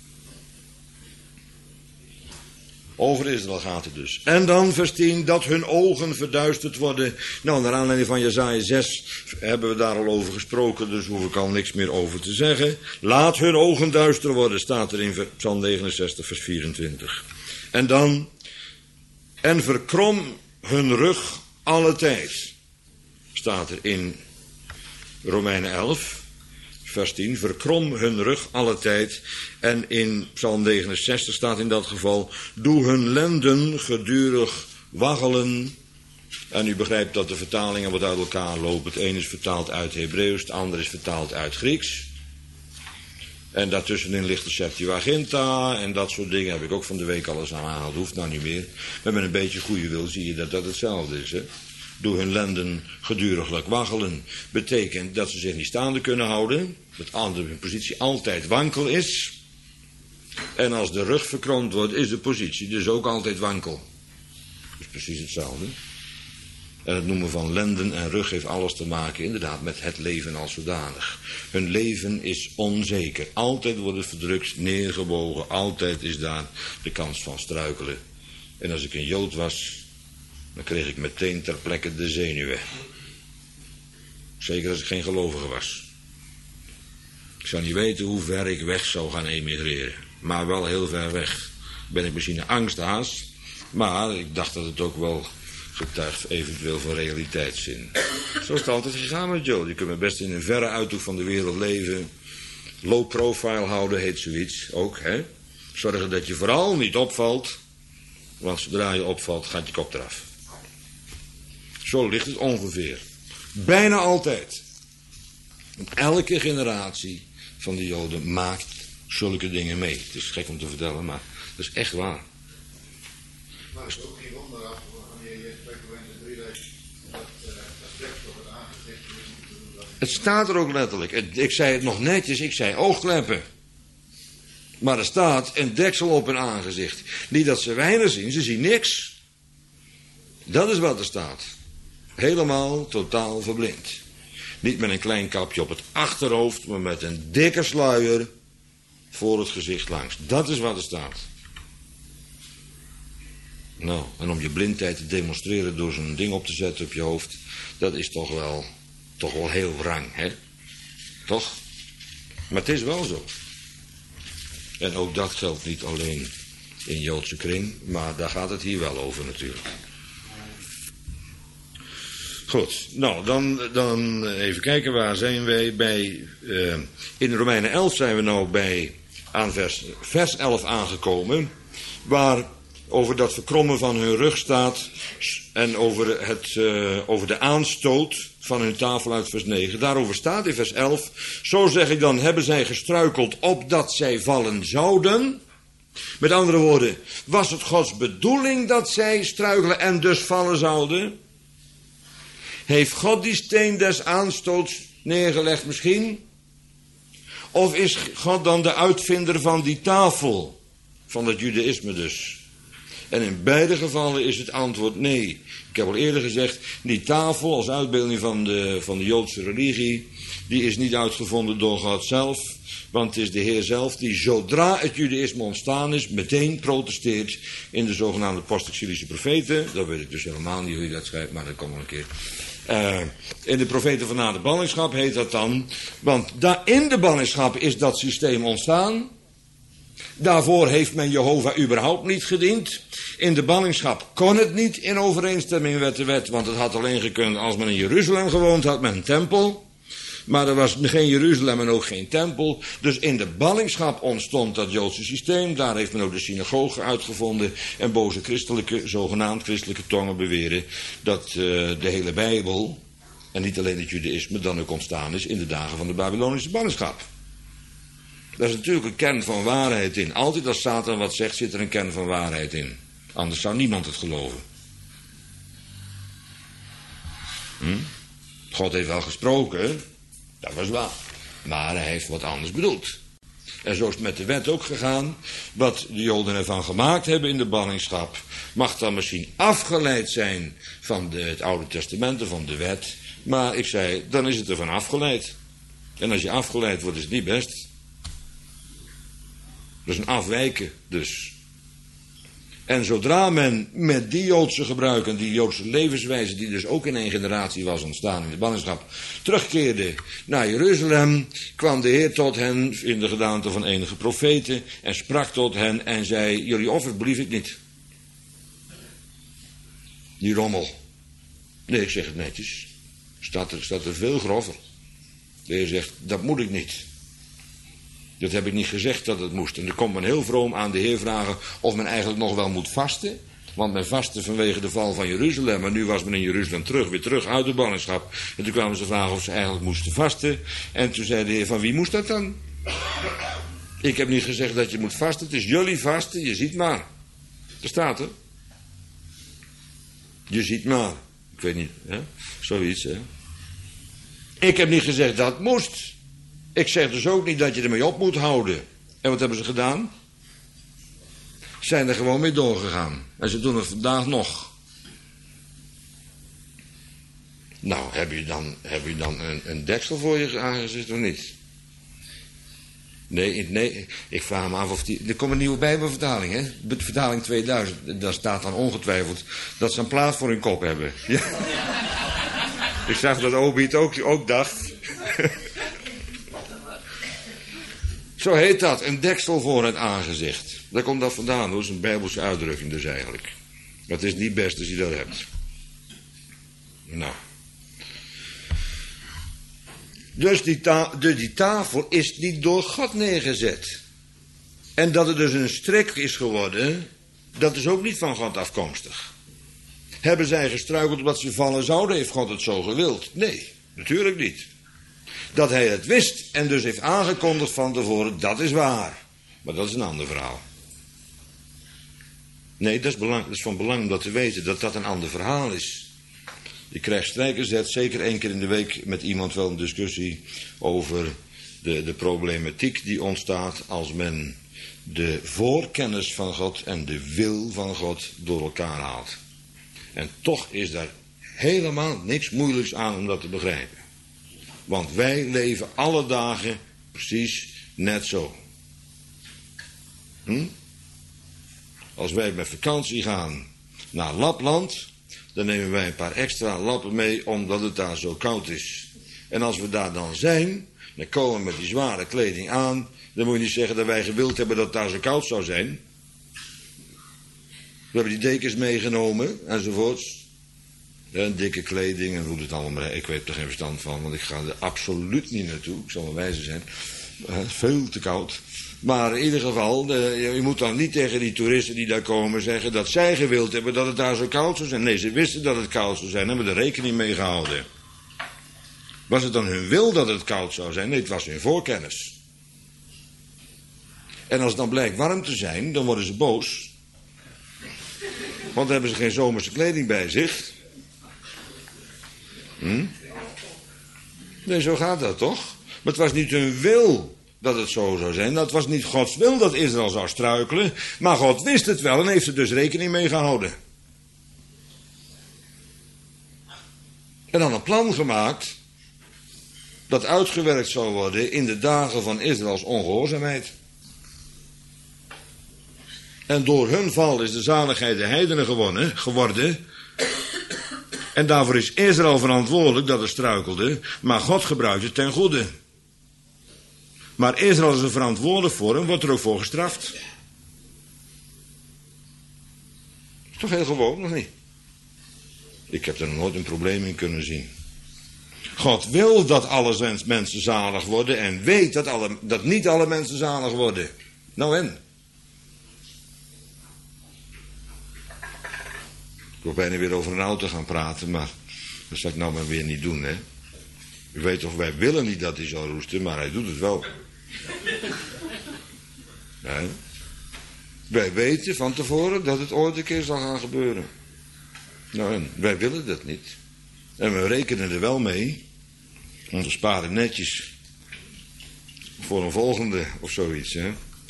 Over Israël gaat het dus. En dan vers 10, dat hun ogen verduisterd worden. Nou, naar aanleiding van Jesaja 6 hebben we daar al over gesproken, dus hoef ik al niks meer over te zeggen. Laat hun ogen duister worden, staat er in Psalm 69 vers 24. En dan, en verkrom hun rug alle tijd, staat er in Romeinen 11. Vers 10, verkrom hun rug alle tijd. En in Psalm 69 staat in dat geval, doe hun lenden gedurig waggelen. En u begrijpt dat de vertalingen wat uit elkaar lopen. Het een is vertaald uit Hebreeuws, het ander is vertaald uit Grieks. En daartussenin ligt de Septuaginta en dat soort dingen heb ik ook van de week al eens aangehaald. Hoeft nou niet meer. Maar met een beetje goede wil zie je dat dat hetzelfde is, hè. Doe hun lenden geduriglijk waggelen. Betekent dat ze zich niet staande kunnen houden. Dat hun positie altijd wankel is. En als de rug verkromd wordt, is de positie dus ook altijd wankel. Dus precies hetzelfde. En het noemen van lenden en rug heeft alles te maken inderdaad met het leven als zodanig. Hun leven is onzeker. Altijd wordt het verdrukt, neergebogen. Altijd is daar de kans van struikelen. En als ik een Jood was, dan kreeg ik meteen ter plekke de zenuwen. Zeker als ik geen gelovige was. Ik zou niet weten hoe ver ik weg zou gaan emigreren. Maar wel heel ver weg. Ben ik misschien een angsthaas. Maar ik dacht dat het ook wel getuigt eventueel van realiteitszin. Zo is het altijd gegaan met Joe. Je kunt me best in een verre uithoek van de wereld leven. Low profile houden heet zoiets ook. Hè? Zorgen dat je vooral niet opvalt. Want zodra je opvalt gaat je kop eraf. Zo ligt het ongeveer. Bijna altijd. Elke generatie van de Joden maakt zulke dingen mee. Het is gek om te vertellen, maar dat is echt waar. Maar het is ook geen wonder af wanneer je spreekt over de 3000 dat deksel wordt aangezicht. Het staat er ook letterlijk. Ik zei het nog netjes, ik zei oogkleppen. Maar er staat een deksel op hun aangezicht. Niet dat ze weinig zien, ze zien niks. Dat is wat er staat. Helemaal, totaal verblind. Niet met een klein kapje op het achterhoofd, maar met een dikke sluier voor het gezicht langs. Dat is wat er staat. Nou, en om je blindheid te demonstreren door zo'n ding op te zetten op je hoofd, dat is toch wel heel wrang, hè? Toch? Maar het is wel zo. En ook dat geldt niet alleen in Joodse kring, maar daar gaat het hier wel over natuurlijk. Goed, nou dan even kijken, waar zijn wij bij? In Romeinen 11 zijn we nou aan vers 11 aangekomen, waar over dat verkrommen van hun rug staat en over de aanstoot van hun tafel uit vers 9. Daarover staat in vers 11, zo zeg ik dan, hebben zij gestruikeld opdat zij vallen zouden. Met andere woorden, was het Gods bedoeling dat zij struikelen en dus vallen zouden? Heeft God die steen des aanstoots neergelegd misschien? Of is God dan de uitvinder van die tafel? Van het judaïsme dus. En in beide gevallen is het antwoord nee. Ik heb al eerder gezegd, die tafel als uitbeelding van de Joodse religie, die is niet uitgevonden door God zelf. Want het is de Heer zelf die zodra het judaïsme ontstaan is, meteen protesteert in de zogenaamde post-exilische profeten. Dat weet ik dus helemaal niet hoe je dat schrijft, maar dat komt nog een keer. In de profeten van na de ballingschap heet dat dan. Want in de ballingschap is dat systeem ontstaan. Daarvoor heeft men Jehovah überhaupt niet gediend. In de ballingschap kon het niet in overeenstemming met de wet, want het had alleen gekund als men in Jeruzalem gewoond had met een tempel. Maar er was geen Jeruzalem en ook geen tempel. Dus in de ballingschap ontstond dat Joodse systeem. Daar heeft men ook de synagoge uitgevonden. En boze christelijke, zogenaamd christelijke tongen beweren dat de hele Bijbel, en niet alleen het judaïsme, dan ook ontstaan is in de dagen van de Babylonische ballingschap. Daar is natuurlijk een kern van waarheid in. Altijd als Satan wat zegt, zit er een kern van waarheid in. Anders zou niemand het geloven. God heeft wel gesproken, dat was waar. Maar hij heeft wat anders bedoeld. En zo is het met de wet ook gegaan. Wat de Joden ervan gemaakt hebben in de ballingschap, mag dan misschien afgeleid zijn van het Oude Testament, van de wet. Maar ik zei, dan is het ervan afgeleid. En als je afgeleid wordt, is het niet best. Dat is een afwijken dus. En zodra men met die Joodse gebruiken en die Joodse levenswijze, die dus ook in één generatie was ontstaan in de ballingschap, terugkeerde naar Jeruzalem, kwam de Heer tot hen in de gedaante van enige profeten en sprak tot hen en zei, jullie offers belief ik niet. Die rommel. Nee, ik zeg het netjes. Staat er veel grover. De Heer zegt, dat moet ik niet. Dat heb ik niet gezegd dat het moest. En dan komt men heel vroom aan de Heer vragen of men eigenlijk nog wel moet vasten. Want men vastte vanwege de val van Jeruzalem. Maar nu was men in Jeruzalem weer terug uit de ballingschap. En toen kwamen ze vragen of ze eigenlijk moesten vasten. En toen zei de Heer, van wie moest dat dan? Ik heb niet gezegd dat je moet vasten. Het is jullie vasten, je ziet maar. Er staat er. Je ziet maar. Ik weet niet, hè? Zoiets, hè? Ik heb niet gezegd dat het moest. Ik zeg dus ook niet dat je ermee op moet houden. En wat hebben ze gedaan? Zijn er gewoon mee doorgegaan. En ze doen het vandaag nog. Nou, heb je dan een deksel voor je aangezet of niet? Nee, ik vraag me af of die... Er komt een nieuwe Bijbelvertaling, hè? Vertaling 2000. Daar staat dan ongetwijfeld dat ze een plaat voor hun kop hebben. Ja. Ik zag dat Obi het ook dacht. Zo heet dat, een deksel voor het aangezicht. Daar komt dat vandaan, dat is een Bijbelse uitdrukking dus eigenlijk. Maar het is niet best als je dat hebt. Nou. Dus die tafel is niet door God neergezet. En dat het dus een strik is geworden, dat is ook niet van God afkomstig. Hebben zij gestruikeld omdat ze vallen zouden, heeft God het zo gewild? Nee, natuurlijk niet. Dat hij het wist en dus heeft aangekondigd van tevoren, dat is waar. Maar dat is een ander verhaal. Nee, dat is van belang om dat te weten, dat dat een ander verhaal is. Je krijgt strijkerzet, zeker 1 keer in de week met iemand wel een discussie over de problematiek die ontstaat als men de voorkennis van God en de wil van God door elkaar haalt. En toch is daar helemaal niks moeilijks aan om dat te begrijpen. Want wij leven alle dagen precies net zo. Als wij met vakantie gaan naar Lapland, dan nemen wij een paar extra lappen mee omdat het daar zo koud is. En als we daar dan zijn, dan komen we met die zware kleding aan, dan moet je niet zeggen dat wij gewild hebben dat het daar zo koud zou zijn. We hebben die dekens meegenomen enzovoorts. En dikke kleding en hoe het allemaal. Ik weet er geen verstand van, want ik ga er absoluut niet naartoe. Ik zal wel wijze zijn. Veel te koud. Maar in ieder geval, je moet dan niet tegen die toeristen die daar komen zeggen dat zij gewild hebben dat het daar zo koud zou zijn. Nee, ze wisten dat het koud zou zijn en hebben er rekening mee gehouden. Was het dan hun wil dat het koud zou zijn? Nee, het was hun voorkennis. En als het dan blijkt warm te zijn, dan worden ze boos. Want dan hebben ze geen zomerse kleding bij zich. Nee, zo gaat dat toch? Maar het was niet hun wil dat het zo zou zijn. Dat was niet Gods wil dat Israël zou struikelen. Maar God wist het wel en heeft er dus rekening mee gehouden. En dan een plan gemaakt dat uitgewerkt zou worden in de dagen van Israëls ongehoorzaamheid. En door hun val is de zaligheid de heidenen geworden. En daarvoor is Israël verantwoordelijk dat het struikelde, maar God gebruikt het ten goede. Maar Israël is er verantwoordelijk voor en wordt er ook voor gestraft. Toch heel gewoon, nog niet? Ik heb er nog nooit een probleem in kunnen zien. God wil dat alle mensen zalig worden en weet dat niet alle mensen zalig worden. Nou en? Ik wil bijna weer over een auto gaan praten, maar dat zal ik nou maar weer niet doen, hè. U weet toch, wij willen niet dat hij zou roesten, maar hij doet het wel. Nee. Wij weten van tevoren dat het ooit een keer zal gaan gebeuren. Nou en, wij willen dat niet. En we rekenen er wel mee. Want we sparen netjes voor een volgende of zoiets, hè.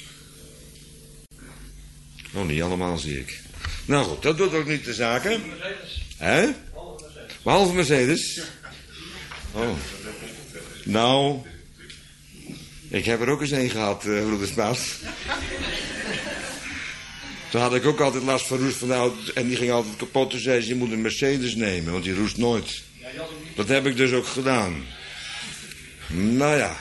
Oh, niet allemaal zie ik. Nou goed, dat doet ook niet de zaak, hè? Hè? Behalve Mercedes. Oh. Nou, ik heb er ook eens een gehad, broeder Spaas. Toen had ik ook altijd last van roest van de auto. En die ging altijd kapot. Toen zei ze, je moet een Mercedes nemen, want die roest nooit. Dat heb ik dus ook gedaan. Nou ja.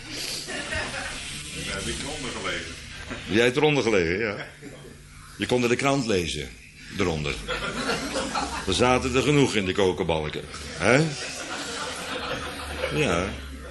Daar heb ik eronder gelegen. Jij hebt eronder gelegen, ja. Je kon er de krant lezen. Eronder. Er zaten er genoeg in de kokenbalken. Hè? Ja.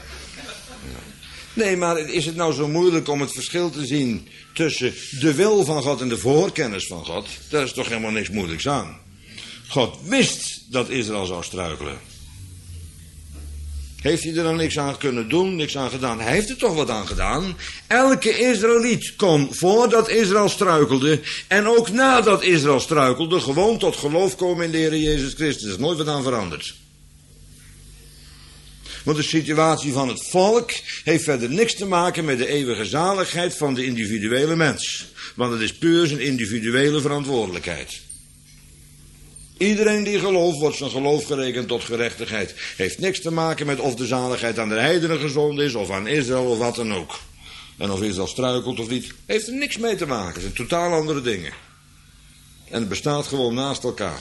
Nee, maar is het nou zo moeilijk om het verschil te zien tussen de wil van God en de voorkennis van God? Daar is toch helemaal niks moeilijks aan. God wist dat Israël zou struikelen. Heeft hij er dan niks aan kunnen doen, niks aan gedaan? Hij heeft er toch wat aan gedaan. Elke Israëliet kon voordat Israël struikelde en ook nadat Israël struikelde gewoon tot geloof komen in de Heer Jezus Christus. Er is nooit wat aan veranderd. Want de situatie van het volk heeft verder niks te maken met de eeuwige zaligheid van de individuele mens. Want het is puur zijn individuele verantwoordelijkheid. Iedereen die gelooft, wordt zijn geloof gerekend tot gerechtigheid. Heeft niks te maken met of de zaligheid aan de heidenen gezond is, of aan Israël, of wat dan ook. En of Israël struikelt of niet, heeft er niks mee te maken. Het zijn totaal andere dingen. En het bestaat gewoon naast elkaar.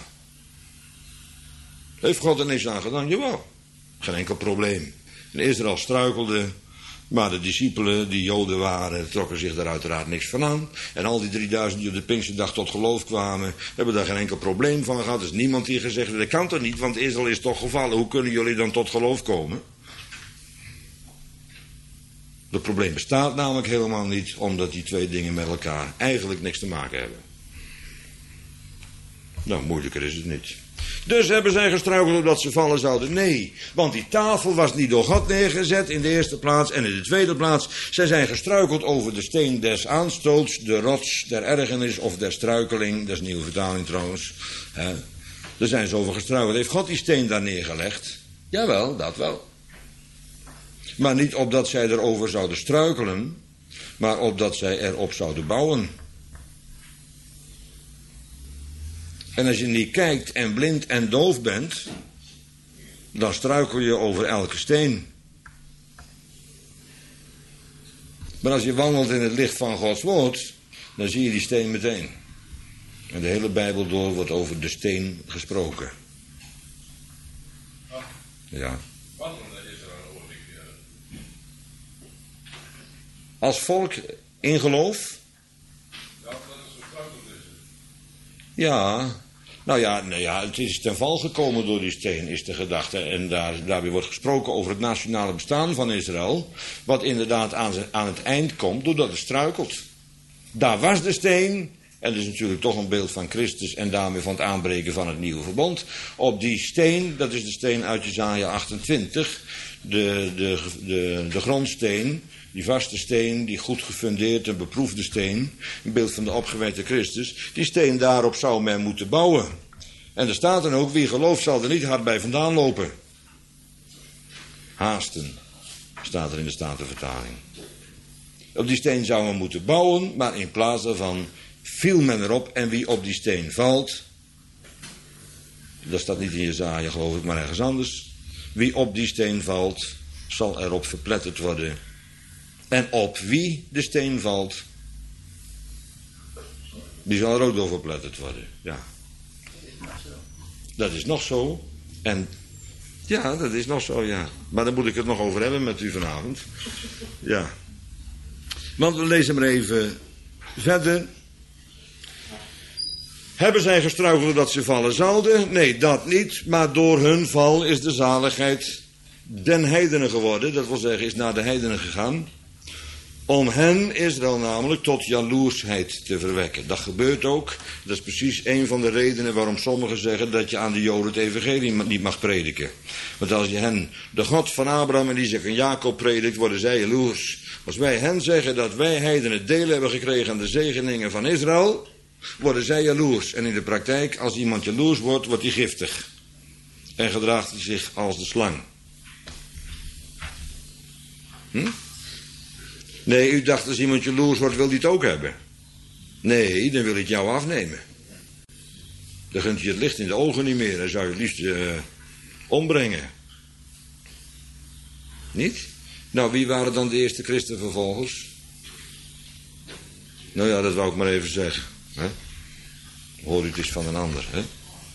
Heeft God er niks aan gedaan? Jawel. Geen enkel probleem. En Israël struikelde, maar de discipelen, die Joden waren, trokken zich daar uiteraard niks van aan. En al die 3000 die op de Pinksterdag tot geloof kwamen, hebben daar geen enkel probleem van gehad. Er is niemand die gezegd heeft, dat kan toch niet, want Israël is toch gevallen. Hoe kunnen jullie dan tot geloof komen? Dat probleem bestaat namelijk helemaal niet, omdat die twee dingen met elkaar eigenlijk niks te maken hebben. Nou, moeilijker is het niet. Dus hebben zij gestruikeld omdat ze vallen zouden? Nee, want die tafel was niet door God neergezet in de eerste plaats. En in de tweede plaats, zij zijn gestruikeld over de steen des aanstoots, de rots der ergernis of der struikeling. Dat is een nieuwe vertaling trouwens. Daar zijn ze over gestruikeld. Heeft God die steen daar neergelegd? Jawel, dat wel. Maar niet opdat zij erover zouden struikelen, maar opdat zij erop zouden bouwen. En als je niet kijkt en blind en doof bent, dan struikel je over elke steen. Maar als je wandelt in het licht van Gods woord, dan zie je die steen meteen. En de hele Bijbel door wordt over de steen gesproken. Ja. Als volk in geloof? Ja, nou ja, het is ten val gekomen door die steen, is de gedachte. En daarbij wordt gesproken over het nationale bestaan van Israël. Wat inderdaad aan het eind komt, doordat het struikelt. Daar was de steen, en dat is natuurlijk toch een beeld van Christus en daarmee van het aanbreken van het nieuwe verbond. Op die steen, dat is de steen uit Jesaja 28, de grondsteen. Die vaste steen, die goed gefundeerd en beproefde steen, een beeld van de opgewekte Christus, die steen daarop zou men moeten bouwen. En er staat dan ook, wie gelooft zal er niet hard bij vandaan lopen. Haasten, staat er in de Statenvertaling. Op die steen zou men moeten bouwen, maar in plaats daarvan viel men erop en wie op die steen valt, dat staat niet in Jesaja geloof ik, maar ergens anders. Wie op die steen valt, zal erop verpletterd worden. En op wie de steen valt, die zal er ook door verpletterd worden. Ja. Dat is nog zo. En ja, dat is nog zo, ja. Maar daar moet ik het nog over hebben met u vanavond. Ja. Want we lezen maar even verder. Hebben zij gestruikeld dat ze vallen zouden? Nee, dat niet. Maar door hun val is de zaligheid den heidenen geworden. Dat wil zeggen, is naar de heidenen gegaan. Om hen, Israël namelijk, tot jaloersheid te verwekken. Dat gebeurt ook. Dat is precies een van de redenen waarom sommigen zeggen dat je aan de Joden het evangelie niet mag prediken. Want als je hen, de God van Abraham en Isaac en Jacob predikt, worden zij jaloers. Als wij hen zeggen dat wij heidenen deel hebben gekregen aan de zegeningen van Israël, worden zij jaloers. En in de praktijk, als iemand jaloers wordt, wordt hij giftig. En gedraagt hij zich als de slang. Nee, u dacht als iemand jaloers wordt, wil hij het ook hebben. Nee, dan wil hij het jou afnemen. Dan gunt je het licht in de ogen niet meer. Dan zou je het liefst ombrengen. Niet? Nou, wie waren dan de eerste christenvervolgers? Nou ja, dat wou ik maar even zeggen. Hè? Hoor je het eens van een ander. Hè?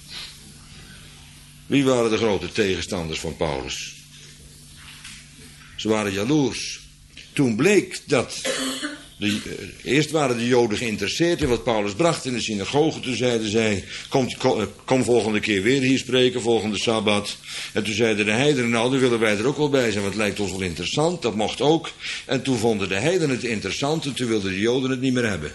Wie waren de grote tegenstanders van Paulus? Ze waren jaloers. Toen bleek dat, eerst waren de Joden geïnteresseerd in wat Paulus bracht in de synagoge. Toen zeiden zij, kom volgende keer weer hier spreken, volgende Sabbat. En toen zeiden de heidenen, nou dan willen wij er ook wel bij zijn, want het lijkt ons wel interessant, dat mocht ook. En toen vonden de heidenen het interessant en toen wilden de Joden het niet meer hebben.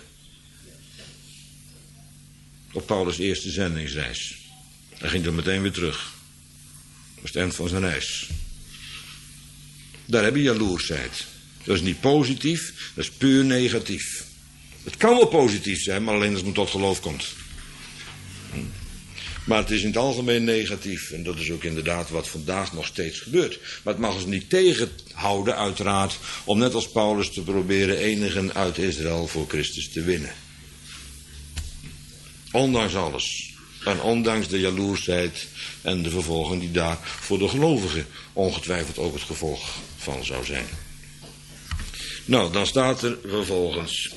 Op Paulus' eerste zendingsreis. Hij ging dan meteen weer terug. Dat was het eind van zijn reis. Daar heb je jaloersheid. Dat is niet positief, dat is puur negatief. Het kan wel positief zijn, maar alleen als het tot geloof komt. Maar het is in het algemeen negatief. En dat is ook inderdaad wat vandaag nog steeds gebeurt. Maar het mag ons niet tegenhouden, uiteraard, om net als Paulus te proberen enigen uit Israël voor Christus te winnen. Ondanks alles. En ondanks de jaloersheid en de vervolging die daar voor de gelovigen ongetwijfeld ook het gevolg van zou zijn. Nou, dan staat er vervolgens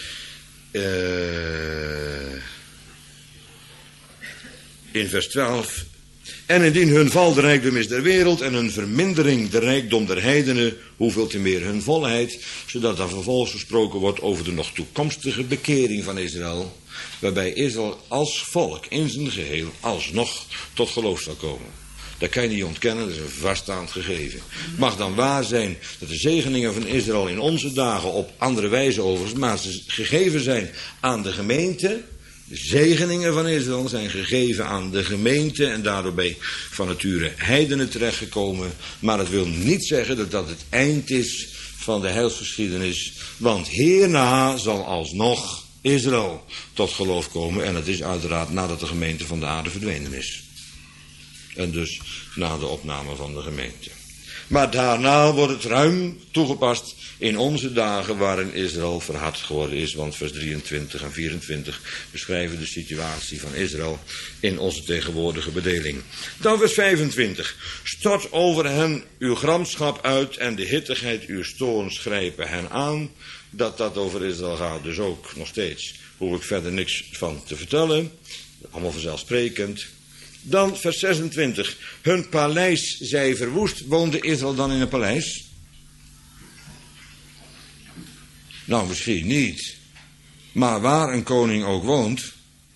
in vers 12. En indien hun val de rijkdom is der wereld en hun vermindering de rijkdom der heidenen, hoeveel te meer hun volheid, zodat dan vervolgens gesproken wordt over de nog toekomstige bekering van Israël, waarbij Israël als volk in zijn geheel alsnog tot geloof zal komen. Dat kan je niet ontkennen, dat is een vaststaand gegeven. Het mag dan waar zijn dat de zegeningen van Israël in onze dagen op andere wijze overigens, maar ze gegeven zijn aan de gemeente. De zegeningen van Israël zijn gegeven aan de gemeente en daardoor bij van nature heidenen terechtgekomen. Maar dat wil niet zeggen dat dat het eind is van de heilsgeschiedenis. Want hierna zal alsnog Israël tot geloof komen. En dat is uiteraard nadat de gemeente van de aarde verdwenen is. En dus na de opname van de gemeente. Maar daarna wordt het ruim toegepast in onze dagen waarin Israël verhard geworden is. Want vers 23 en 24 beschrijven de situatie van Israël in onze tegenwoordige bedeling. Dan vers 25. Stort over hen uw gramschap uit en de hittigheid uw toorns grijpen hen aan. Dat over Israël gaat dus ook nog steeds. Hoef ik verder niks van te vertellen. Allemaal vanzelfsprekend. Dan vers 26. Hun paleis zij verwoest. Woonde Israël dan in een paleis? Nou, misschien niet. Maar waar een koning ook woont,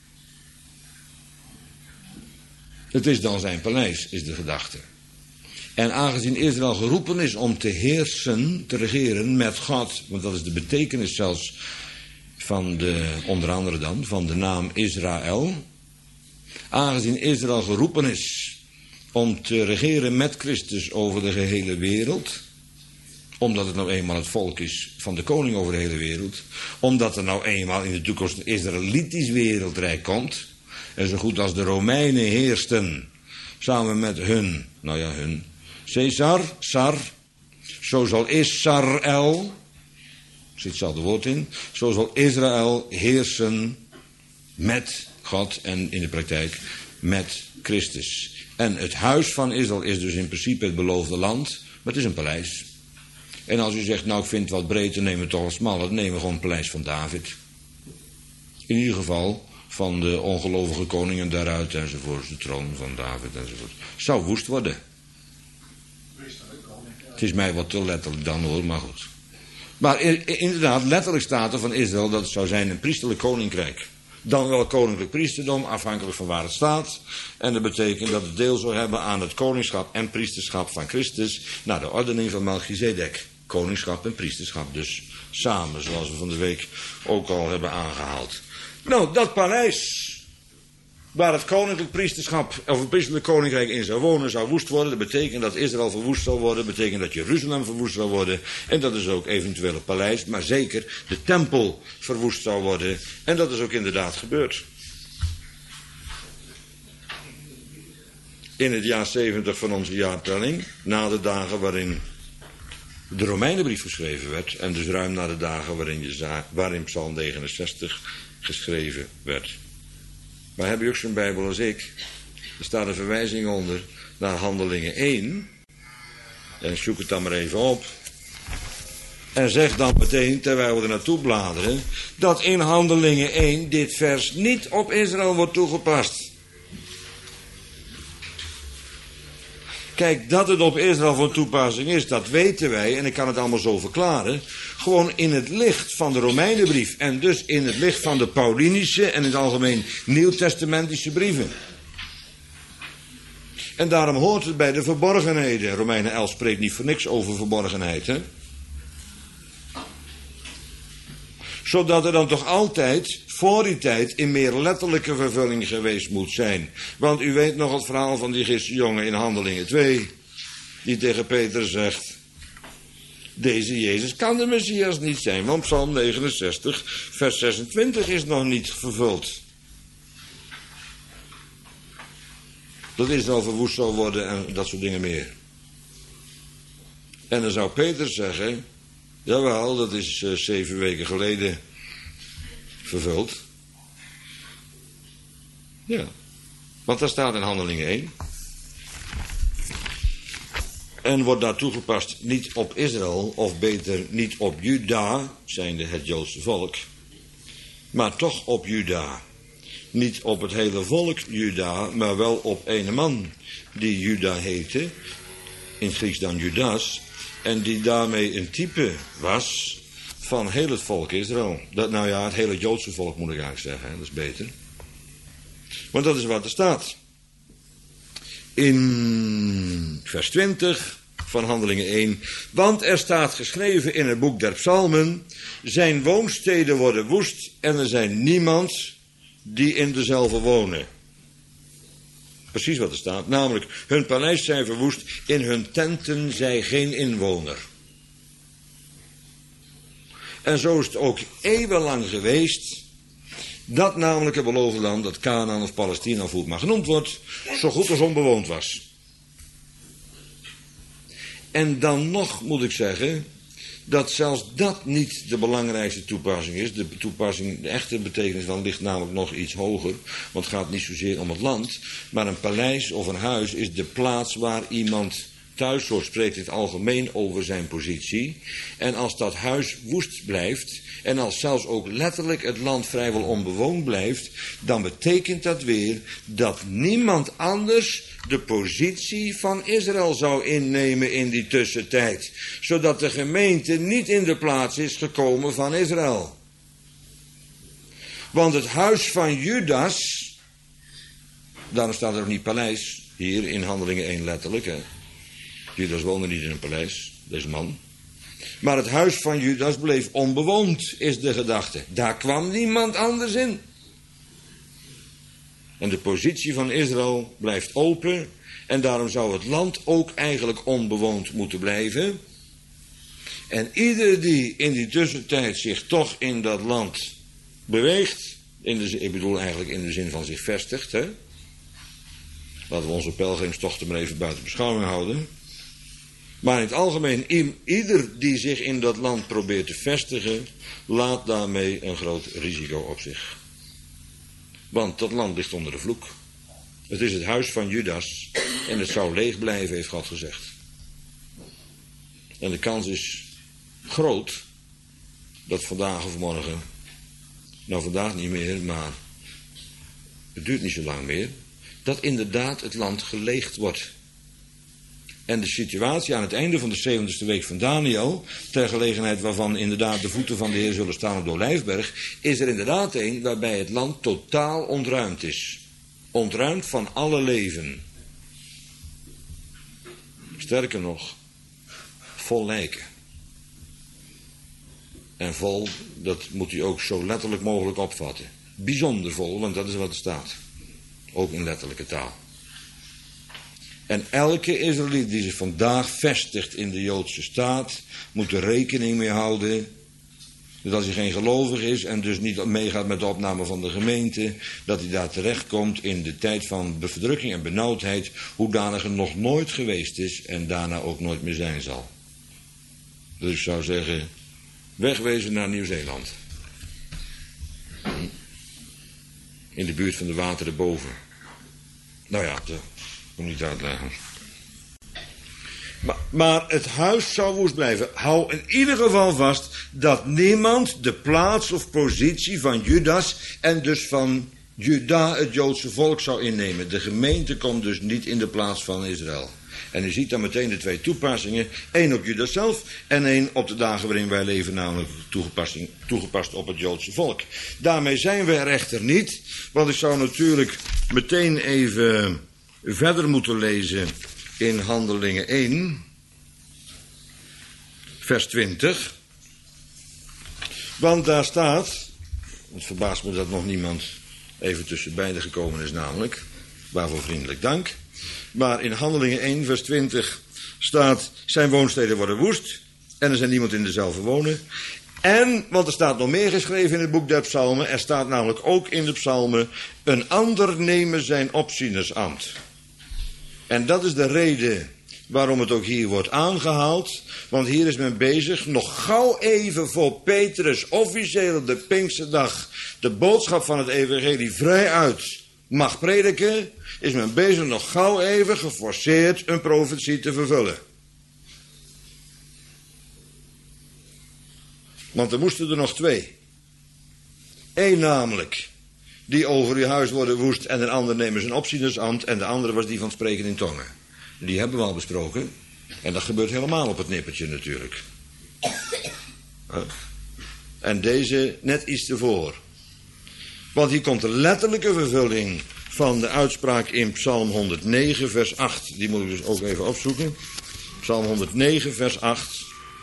het is dan zijn paleis, is de gedachte. En aangezien Israël geroepen is om te heersen, te regeren met God, want dat is de betekenis zelfs van onder andere dan, van de naam Israël. Aangezien Israël geroepen is om te regeren met Christus over de gehele wereld, omdat het nou eenmaal het volk is van de koning over de hele wereld, omdat er nou eenmaal in de toekomst een Israëlitisch wereldrijk komt, en zo goed als de Romeinen heersten, samen met hun, Caesar, Sar, zo zal Israël, er zit hetzelfde woord in, zo zal Israël heersen met God en in de praktijk met Christus. En het huis van Israël is dus in principe het beloofde land, maar het is een paleis. En als u zegt, nou ik vind het wat breed, dan nemen we het toch wat smaller, dan nemen we gewoon het paleis van David. In ieder geval van de ongelovige koningen daaruit enzovoort, de troon van David enzovoort. Het zou woest worden. Het is mij wat te letterlijk dan hoor, maar goed. Maar inderdaad, letterlijk staat er van Israël dat het zou zijn een priesterlijk koninkrijk. Dan wel koninklijk priesterdom, afhankelijk van waar het staat. En dat betekent dat het deel zou hebben aan het koningschap en priesterschap van Christus, naar de ordening van Melchizedek. Koningschap en priesterschap dus samen, zoals we van de week ook al hebben aangehaald. Nou, dat paleis waar het koninklijk priesterschap, of het priesterlijk koninkrijk in zou wonen, zou woest worden. Dat betekent dat Israël verwoest zal worden. Dat betekent dat Jeruzalem verwoest zal worden. En dat is ook eventueel het paleis, maar zeker de tempel verwoest zou worden. En dat is ook inderdaad gebeurd. In het jaar 70 van onze jaartelling, na de dagen waarin de Romeinenbrief geschreven werd, en dus ruim na de dagen waarin Psalm 69 geschreven werd. Maar heb je ook zo'n Bijbel als ik? Er staat een verwijzing onder naar Handelingen 1. En zoek het dan maar even op. En zeg dan meteen, terwijl we er naartoe bladeren, dat in Handelingen 1 dit vers niet op Israël wordt toegepast. Kijk, dat het op Israël van toepassing is, dat weten wij, en ik kan het allemaal zo verklaren, gewoon in het licht van de Romeinenbrief en dus in het licht van de Paulinische en in het algemeen Nieuwtestamentische brieven. En daarom hoort het bij de verborgenheden. Romeinen 11 spreekt niet voor niks over verborgenheid, hè? Zodat er dan toch altijd voor die tijd in meer letterlijke vervulling geweest moet zijn. Want u weet nog het verhaal van die gisterjongen in Handelingen 2. Die tegen Peter zegt: deze Jezus kan de Messias niet zijn. Want Psalm 69 vers 26 is nog niet vervuld. Dat Israël verwoest zal worden en dat soort dingen meer. En dan zou Peter zeggen: jawel, dat is 7 weken geleden vervuld. Ja, want daar staat in Handelingen 1. En wordt daar toegepast niet op Israël, of beter niet op Juda, zijnde het Joodse volk, maar toch op Juda. Niet op het hele volk Juda, maar wel op ene man die Juda heette, in het Grieks dan Judas, en die daarmee een type was van heel het volk Israël. Nou ja, het hele Joodse volk moet ik eigenlijk zeggen, hè? Dat is beter. Want dat is wat er staat. In vers 20 van Handelingen 1. Want er staat geschreven in het boek der Psalmen: zijn woonsteden worden woest en er zijn niemand die in dezelfde wonen. Precies wat er staat. Namelijk, hun paleis zijn verwoest, in hun tenten zij geen inwoner. En zo is het ook eeuwenlang geweest, dat namelijk het beloofde land, dat Canaan of Palestina, of hoe het maar genoemd wordt, zo goed als onbewoond was. En dan nog moet ik zeggen, dat zelfs dat niet de belangrijkste toepassing is. De toepassing, de echte betekenis van ligt namelijk nog iets hoger. Want het gaat niet zozeer om het land. Maar een paleis of een huis is de plaats waar iemand thuis hoort. Spreekt in het algemeen over zijn positie. En als dat huis woest blijft, en als zelfs ook letterlijk het land vrijwel onbewoond blijft, dan betekent dat weer dat niemand anders de positie van Israël zou innemen in die tussentijd. Zodat de gemeente niet in de plaats is gekomen van Israël. Want het huis van Judas, daarom staat er ook niet paleis, hier in Handelingen 1 letterlijk, hè. Judas woonde niet in een paleis, deze man. Maar het huis van Judas bleef onbewoond, is de gedachte. Daar kwam niemand anders in. En de positie van Israël blijft open. En daarom zou het land ook eigenlijk onbewoond moeten blijven. En ieder die in die tussentijd zich toch in dat land beweegt, ik bedoel eigenlijk in de zin van zich vestigt, hè? Laten we onze pelgrimstochten maar even buiten beschouwing houden. Maar in het algemeen, ieder die zich in dat land probeert te vestigen, laat daarmee een groot risico op zich. Want dat land ligt onder de vloek. Het is het huis van Judas en het zou leeg blijven, heeft God gezegd. En de kans is groot dat vandaag of morgen, nou vandaag niet meer, maar het duurt niet zo lang meer, dat inderdaad het land geleegd wordt. En de situatie aan het einde van de 70ste week van Daniël, ter gelegenheid waarvan inderdaad de voeten van de Heer zullen staan op de Olijfberg, is er inderdaad een waarbij het land totaal ontruimd is. Ontruimd van alle leven. Sterker nog, vol lijken. En vol, dat moet u ook zo letterlijk mogelijk opvatten. Bijzonder vol, want dat is wat er staat. Ook in letterlijke taal. En elke Israëliet die zich vandaag vestigt in de Joodse staat, moet er rekening mee houden dat als hij geen gelovige is en dus niet meegaat met de opname van de gemeente, dat hij daar terechtkomt in de tijd van verdrukking en benauwdheid, hoedanig er nog nooit geweest is en daarna ook nooit meer zijn zal. Dus ik zou zeggen, wegwezen naar Nieuw-Zeeland. In de buurt van de wateren boven. Nou ja, dat moet ik niet uitleggen. Maar het huis zou woest blijven. Hou in ieder geval vast dat niemand de plaats of positie van Judas en dus van Juda, het Joodse volk, zou innemen. De gemeente komt dus niet in de plaats van Israël. En u ziet dan meteen de twee toepassingen. Eén op Judas zelf en één op de dagen waarin wij leven, namelijk toegepast op het Joodse volk. Daarmee zijn we er echter niet, want ik zou natuurlijk meteen even verder moeten lezen in Handelingen 1, vers 20. Want daar staat, het verbaast me dat nog niemand even tussen beiden gekomen is namelijk, waarvoor vriendelijk dank. Maar in Handelingen 1, vers 20 staat, zijn woonsteden worden woest en er zijn niemand in dezelfde wonen. En, want er staat nog meer geschreven in het boek der psalmen, er staat namelijk ook in de psalmen, een ander nemen zijn opzienersambt. En dat is de reden waarom het ook hier wordt aangehaald. Want hier is men bezig, nog gauw even voor Petrus officieel op de Pinksterdag de boodschap van het evangelie vrij uit mag prediken, is men bezig nog gauw even geforceerd een profetie te vervullen. Want er moesten er nog twee. Eén namelijk, die over uw huis worden woest en een ander nemen zijn opzienersambt en de andere was die van spreken in tongen. Die hebben we al besproken en dat gebeurt helemaal op het nippertje natuurlijk. En deze net iets tevoren. Want hier komt de letterlijke vervulling van de uitspraak in Psalm 109 vers 8. Die moet ik dus ook even opzoeken. Psalm 109 vers 8.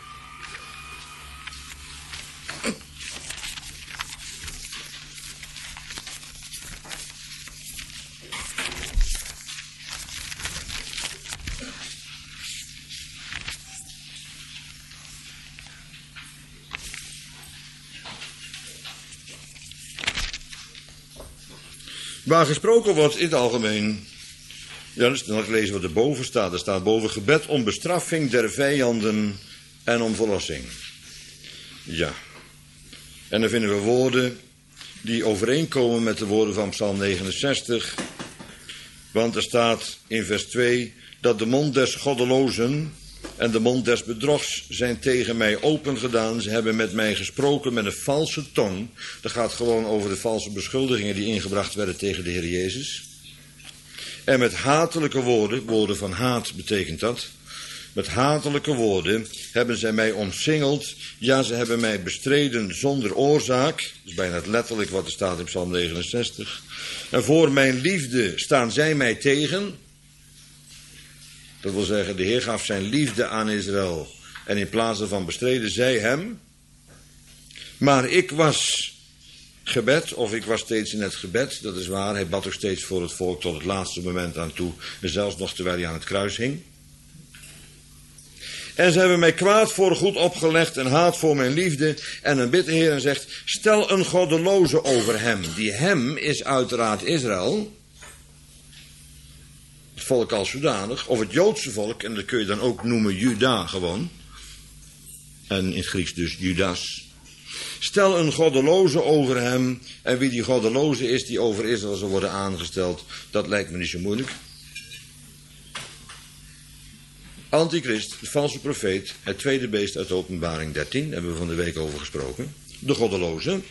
Waar gesproken wordt in het algemeen, ja, dus dan lezen wat erboven staat. Er staat boven gebed om bestraffing der vijanden en om verlossing. Ja. En dan vinden we woorden die overeenkomen met de woorden van Psalm 69. Want er staat in vers 2 dat de mond des goddelozen en de mond des bedrogs zijn tegen mij opengedaan. Ze hebben met mij gesproken met een valse tong. Dat gaat gewoon over de valse beschuldigingen die ingebracht werden tegen de Heer Jezus. En met hatelijke woorden, woorden van haat betekent dat. Met hatelijke woorden hebben zij mij omsingeld. Ja, ze hebben mij bestreden zonder oorzaak. Dat is bijna het letterlijk wat er staat in Psalm 69. En voor mijn liefde staan zij mij tegen. Dat wil zeggen, de Heer gaf zijn liefde aan Israël. En in plaats daarvan bestreden zij hem. Maar ik was gebed, of ik was steeds in het gebed. Dat is waar, hij bad ook steeds voor het volk tot het laatste moment aan toe. En zelfs nog terwijl hij aan het kruis hing. En ze hebben mij kwaad voor goed opgelegd en haat voor mijn liefde. En dan bidt de Heer en zegt, stel een goddeloze over hem. Die hem is uiteraard Israël. Het volk als zodanig, of het Joodse volk, en dat kun je dan ook noemen Juda gewoon. En in het Grieks dus Judas. Stel een goddeloze over hem, en wie die goddeloze is die over Israël zal worden aangesteld, dat lijkt me niet zo moeilijk. Antichrist, de valse profeet, het tweede beest uit de Openbaring 13, daar hebben we van de week over gesproken. De goddeloze,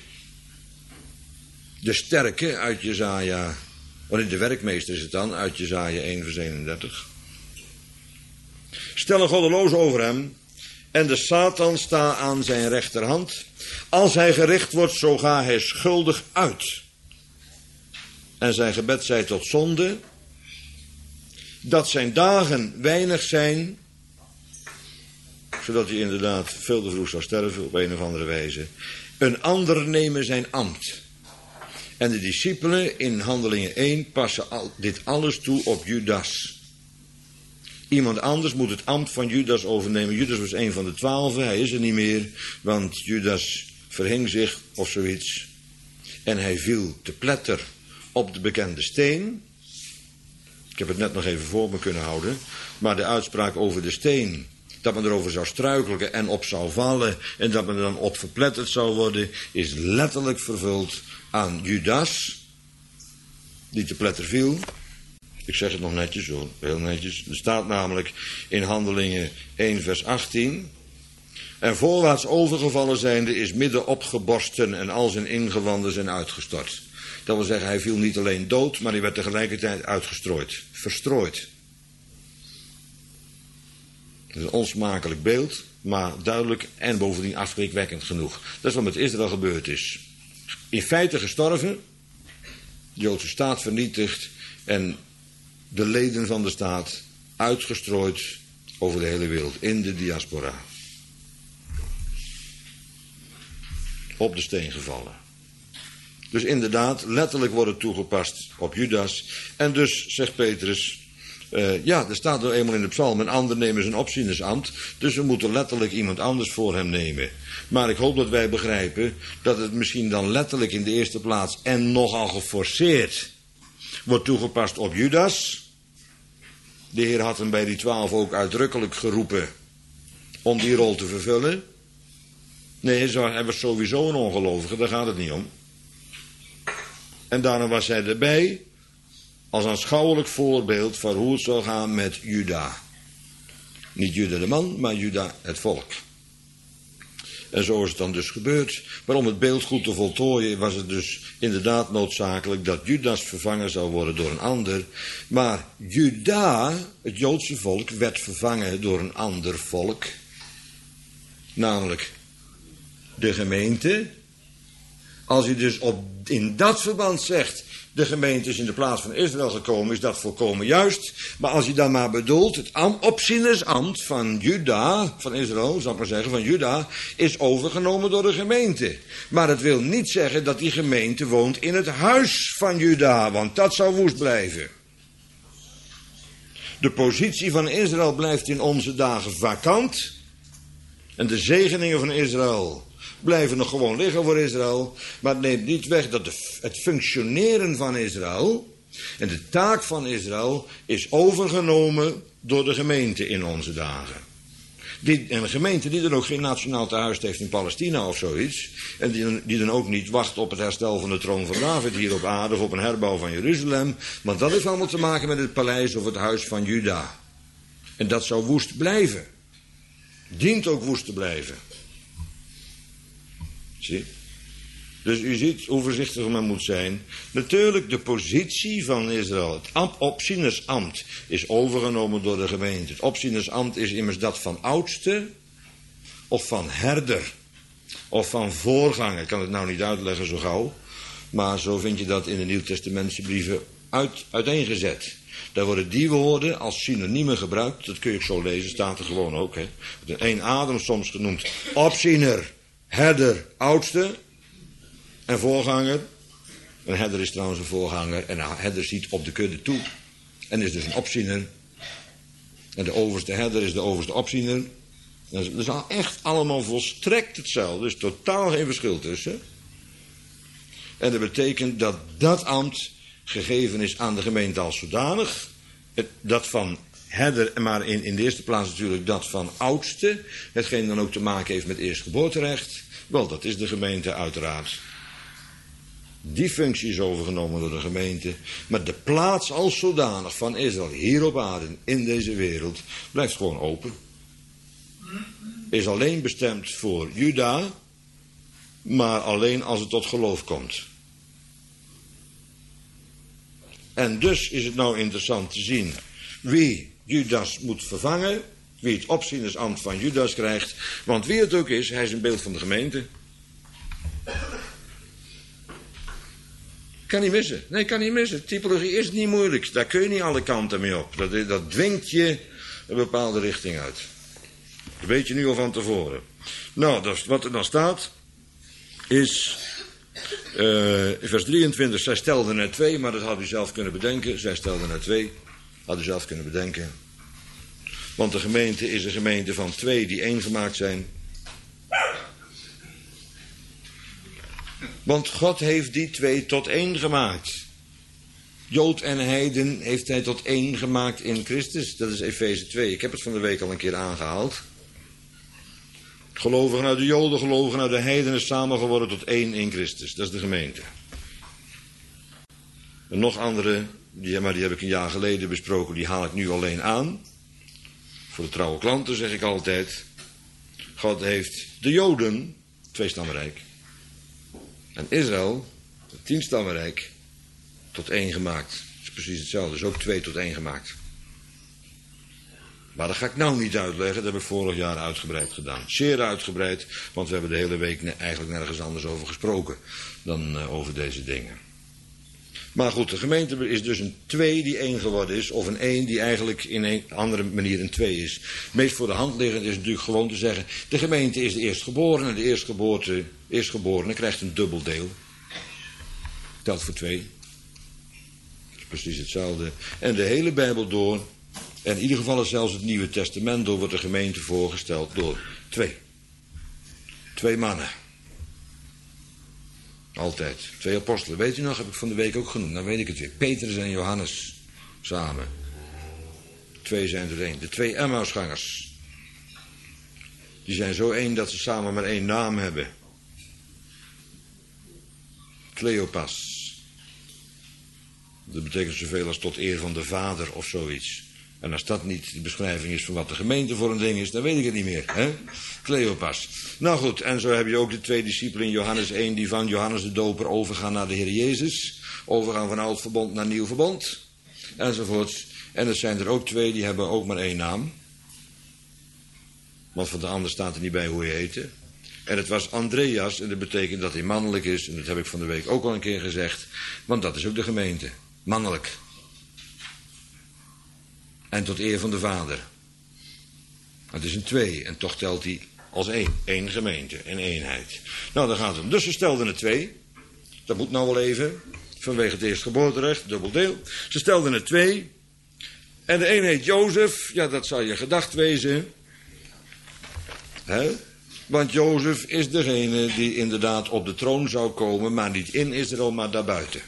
de sterke uit Jesaja. Wanneer de werkmeester is het dan, uit Jesaja 1 vers 31. stellen goddeloos over hem. En de Satan sta aan zijn rechterhand. Als hij gericht wordt, zo ga hij schuldig uit. En zijn gebed zij tot zonde. Dat zijn dagen weinig zijn, zodat hij inderdaad veel te vroeg zou sterven op een of andere wijze. Een ander nemen zijn ambt. En de discipelen in Handelingen 1 passen dit alles toe op Judas. Iemand anders moet het ambt van Judas overnemen. Judas was een van de 12, hij is er niet meer, want Judas verhing zich of zoiets. En hij viel te pletter op de bekende steen. Ik heb het net nog even voor me kunnen houden. Maar de uitspraak over de steen, dat men erover zou struikelen en op zou vallen en dat men er dan op verpletterd zou worden, is letterlijk vervuld aan Judas, die te pletter viel. Ik zeg het nog netjes hoor, heel netjes. Er staat namelijk in Handelingen 1 vers 18. En voorwaarts overgevallen zijnde is midden opgeborsten en al zijn ingewanden zijn uitgestort. Dat wil zeggen, hij viel niet alleen dood, maar hij werd tegelijkertijd uitgestrooid. Verstrooid. Dat is een onsmakelijk beeld, maar duidelijk en bovendien afschrikwekkend genoeg. Dat is wat met Israël gebeurd is. In feite gestorven, de Joodse staat vernietigd en de leden van de staat uitgestrooid over de hele wereld, in de diaspora. Op de steen gevallen. Dus inderdaad, letterlijk wordt het toegepast op Judas. En dus, zegt Petrus, er staat er eenmaal in de psalm, een ander nemen zijn opzienersambt, dus we moeten letterlijk iemand anders voor hem nemen. Maar ik hoop dat wij begrijpen dat het misschien dan letterlijk in de eerste plaats en nogal geforceerd wordt toegepast op Judas. De Heer had hem bij die 12 ook uitdrukkelijk geroepen om die rol te vervullen. Nee, hij was sowieso een ongelovige, daar gaat het niet om. En daarom was hij erbij als aanschouwelijk voorbeeld van hoe het zou gaan met Juda. Niet Juda de man, maar Juda het volk. En zo is het dan dus gebeurd. Maar om het beeld goed te voltooien was het dus inderdaad noodzakelijk dat Judas vervangen zou worden door een ander. Maar Juda, het Joodse volk, werd vervangen door een ander volk. Namelijk de gemeente. Als u dus in dat verband zegt, de gemeente is in de plaats van Israël gekomen, is dat volkomen juist. Maar als je dan maar bedoelt, het opzienersambt van Juda, van Israël, zal ik maar zeggen, van Juda, is overgenomen door de gemeente. Maar het wil niet zeggen dat die gemeente woont in het huis van Juda, want dat zou woest blijven. De positie van Israël blijft in onze dagen vakant. En de zegeningen van Israël blijven nog gewoon liggen voor Israël. Maar het neemt niet weg dat het functioneren van Israël en de taak van Israël is overgenomen door de gemeente in onze dagen. Een gemeente die dan ook geen nationaal tehuis heeft in Palestina of zoiets. En die dan ook niet wacht op het herstel van de troon van David hier op aarde of op een herbouw van Jeruzalem. Want dat heeft allemaal te maken met het paleis of het huis van Juda. En dat zou woest blijven. Dient ook woest te blijven. Zie? Dus u ziet hoe voorzichtig men moet zijn. Natuurlijk, de positie van Israël, het opzienersambt, is overgenomen door de gemeente. Het opzienersambt is immers dat van oudste, of van herder, of van voorganger. Ik kan het nou niet uitleggen zo gauw, maar zo vind je dat in de Nieuwtestamentse brieven uiteengezet. Daar worden die woorden als synoniemen gebruikt, dat kun je ook zo lezen, staat er gewoon ook. Hè. In één adem soms genoemd opziener, herder, oudste en voorganger. Een herder is trouwens een voorganger en een herder ziet op de kudde toe en is dus een opziener. En de overste herder is de overste opziener. Dat is echt allemaal volstrekt hetzelfde, er is totaal geen verschil tussen. En dat betekent dat dat ambt gegeven is aan de gemeente als zodanig. Dat van herder, maar in de eerste plaats natuurlijk dat van oudste. Hetgeen dan ook te maken heeft met eerstgeboorterecht. Wel, dat is de gemeente uiteraard. Die functie is overgenomen door de gemeente. Maar de plaats als zodanig van Israël hier op aarde, in deze wereld, blijft gewoon open. Is alleen bestemd voor Juda, maar alleen als het tot geloof komt. En dus is het nou interessant te zien wie Judas moet vervangen. Wie het opzienersambt van Judas krijgt. Want wie het ook is, hij is een beeld van de gemeente. Kan niet missen. Nee, kan niet missen. Typologie is niet moeilijk. Daar kun je niet alle kanten mee op. Dat dwingt je een bepaalde richting uit. Dat weet je nu al van tevoren. Nou, wat er dan staat is in vers 23. Zij stelden er 2, maar dat had u zelf kunnen bedenken. Zij stelden er 2. Had u zelf kunnen bedenken. Want de gemeente is een gemeente van 2 die 1 gemaakt zijn. Want God heeft die 2 tot 1 gemaakt. Jood en heiden heeft hij tot 1 gemaakt in Christus. Dat is Efeze 2. Ik heb het van de week al een keer aangehaald. Gelovigen uit de Joden, gelovigen uit de heidenen samen geworden tot 1 in Christus. Dat is de gemeente. En nog andere, die heb ik een jaar geleden besproken, die haal ik nu alleen aan. Voor de trouwe klanten zeg ik altijd. God heeft de Joden, 2-stammenrijk. En Israël, het 10-stammenrijk, tot 1 gemaakt. Dat is precies hetzelfde, dus ook 2 tot 1 gemaakt. Maar dat ga ik nou niet uitleggen, dat heb ik vorig jaar uitgebreid gedaan. Zeer uitgebreid, want we hebben de hele week eigenlijk nergens anders over gesproken dan over deze dingen. Maar goed, de gemeente is dus een 2 die 1 geworden is, of een 1 die eigenlijk in een andere manier een 2 is. Het meest voor de hand liggend is natuurlijk gewoon te zeggen, de gemeente is de eerstgeborene, de eerstgeborene krijgt een dubbel deel. Telt voor 2. Dat is precies hetzelfde. En de hele Bijbel door, en in ieder geval zelfs het Nieuwe Testament door, wordt de gemeente voorgesteld door 2. 2 mannen. Altijd. 2 apostelen. Weet u nog, heb ik van de week ook genoemd. Dan weet ik het weer. Petrus en Johannes. Samen. 2 zijn er 1. De 2 Emmausgangers. Die zijn zo 1 dat ze samen maar 1 naam hebben. Cleopas. Dat betekent zoveel als tot eer van de Vader of zoiets. En als dat niet de beschrijving is van wat de gemeente voor een ding is, dan weet ik het niet meer. Hè? Cleopas. Nou goed, en zo heb je ook de 2 discipelen in Johannes 1... die van Johannes de Doper overgaan naar de Heer Jezus. Overgaan van oud verbond naar nieuw verbond. Enzovoorts. En er zijn er ook 2 die hebben ook maar 1 naam. Want van de ander staat er niet bij hoe hij heette. En het was Andreas, en dat betekent dat hij mannelijk is. En dat heb ik van de week ook al een keer gezegd. Want dat is ook de gemeente. Mannelijk. En tot eer van de Vader. Het is een 2 en toch telt hij als 1. 1 gemeente, een eenheid. Nou, daar gaat het. Dus ze stelden er 2. Dat moet nou wel even. Vanwege het eerstgeboorterecht, dubbel deel. Ze stelden er 2. En de een heet Jozef. Ja, dat zou je gedacht wezen. Hè? Want Jozef is degene die inderdaad op de troon zou komen, maar niet in Israël, maar daarbuiten.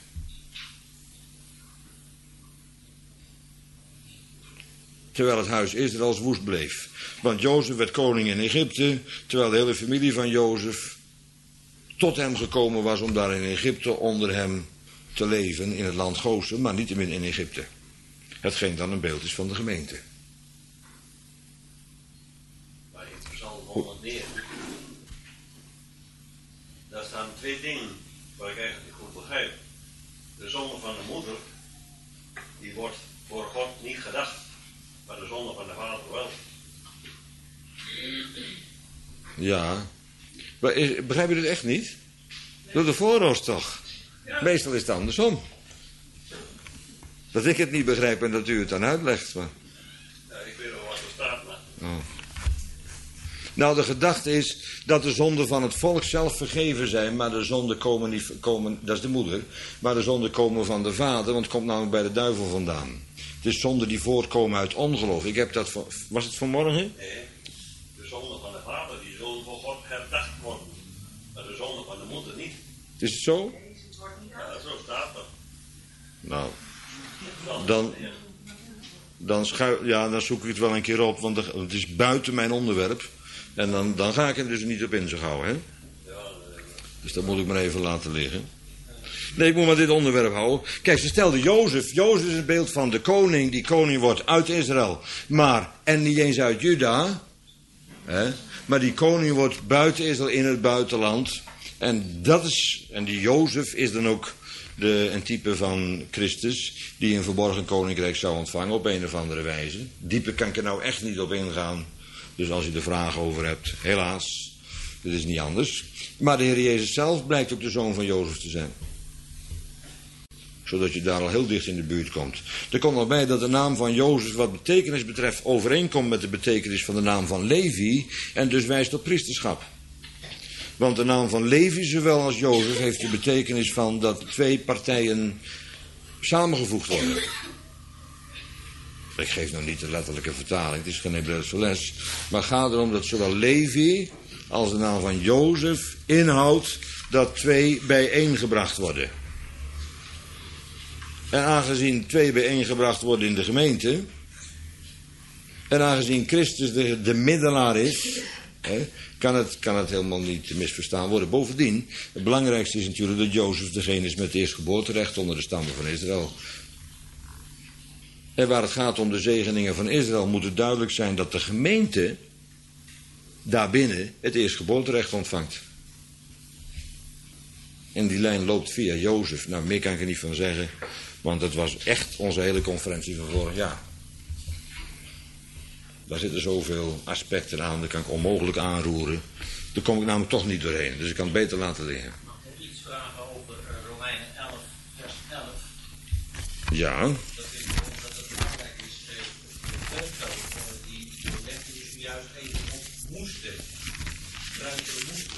Terwijl het huis Israëls woest bleef. Want Jozef werd koning in Egypte, terwijl de hele familie van Jozef tot hem gekomen was om daar in Egypte onder hem te leven, in het land Goshen, maar niettemin in Egypte. Hetgeen dan een beeld is van de gemeente. Maar in Psalm 109, daar staan 2 dingen waar ik eigenlijk niet goed begrijp. De zonde van de moeder, die wordt voor God niet gedacht. Maar de zonde van de vader wel. Ja. Maar begrijp je dit echt niet? Door de voorhoofd toch? Ja. Meestal is het andersom. Dat ik het niet begrijp en dat u het dan uitlegt. Maar... Ja, ik weet wel wat er staat, maar... Oh. Nou, de gedachte is dat de zonden van het volk zelf vergeven zijn, maar de zonden komen, dat is de moeder, maar de zonden komen van de vader, want het komt namelijk bij de duivel vandaan. Het is zonden die voortkomen uit ongeloof. Ik heb dat, was het vanmorgen? Nee, de zonde van de vader, die zullen voor God herdacht worden. Maar de zonde van de moeder niet. Is het zo? Ja, zo staat dat. Nou, dan zoek ik het wel een keer op, want het is buiten mijn onderwerp. En dan ga ik er dus niet op in zo gauw, hè? Dus dat moet ik maar even laten liggen. Nee, ik moet maar dit onderwerp houden. Kijk, ze stelden Jozef. Jozef is het beeld van de koning. Die koning wordt uit Israël. En niet eens uit Juda. Hè? Maar die koning wordt buiten Israël in het buitenland. En die Jozef is dan ook een type van Christus die een verborgen koninkrijk zou ontvangen op een of andere wijze. Dieper kan ik er nou echt niet op ingaan. Dus als u er vragen over hebt, helaas, dit is niet anders. Maar de Heer Jezus zelf blijkt ook de zoon van Jozef te zijn. Zodat je daar al heel dicht in de buurt komt. Er komt nog bij dat de naam van Jozef wat betekenis betreft overeenkomt met de betekenis van de naam van Levi. En dus wijst op priesterschap. Want de naam van Levi zowel als Jozef heeft de betekenis van dat twee partijen samengevoegd worden. Ik geef nou niet de letterlijke vertaling, het is geen Hebreeuwse les. Maar het gaat erom dat zowel Levi als de naam van Jozef inhoudt dat twee bijeengebracht worden. En aangezien twee bijeengebracht worden in de gemeente, en aangezien Christus de middelaar is, kan het helemaal niet misverstaan worden. Bovendien, het belangrijkste is natuurlijk dat Jozef degene is met het eerstgeboorterecht onder de stammen van Israël. En waar het gaat om de zegeningen van Israël moet het duidelijk zijn dat de gemeente daarbinnen het eerstgeboorterecht ontvangt. En die lijn loopt via Jozef. Nou, meer kan ik er niet van zeggen, want dat was echt onze hele conferentie van vorig jaar. Daar zitten zoveel aspecten aan, dat kan ik onmogelijk aanroeren. Daar kom ik namelijk toch niet doorheen, dus ik kan het beter laten liggen. Mag ik iets vragen over Romeinen 11, vers 11? Ja. Dat is omdat het belangrijk is, de klemtoon die legde dus juist even op moesten. Struikelen moesten.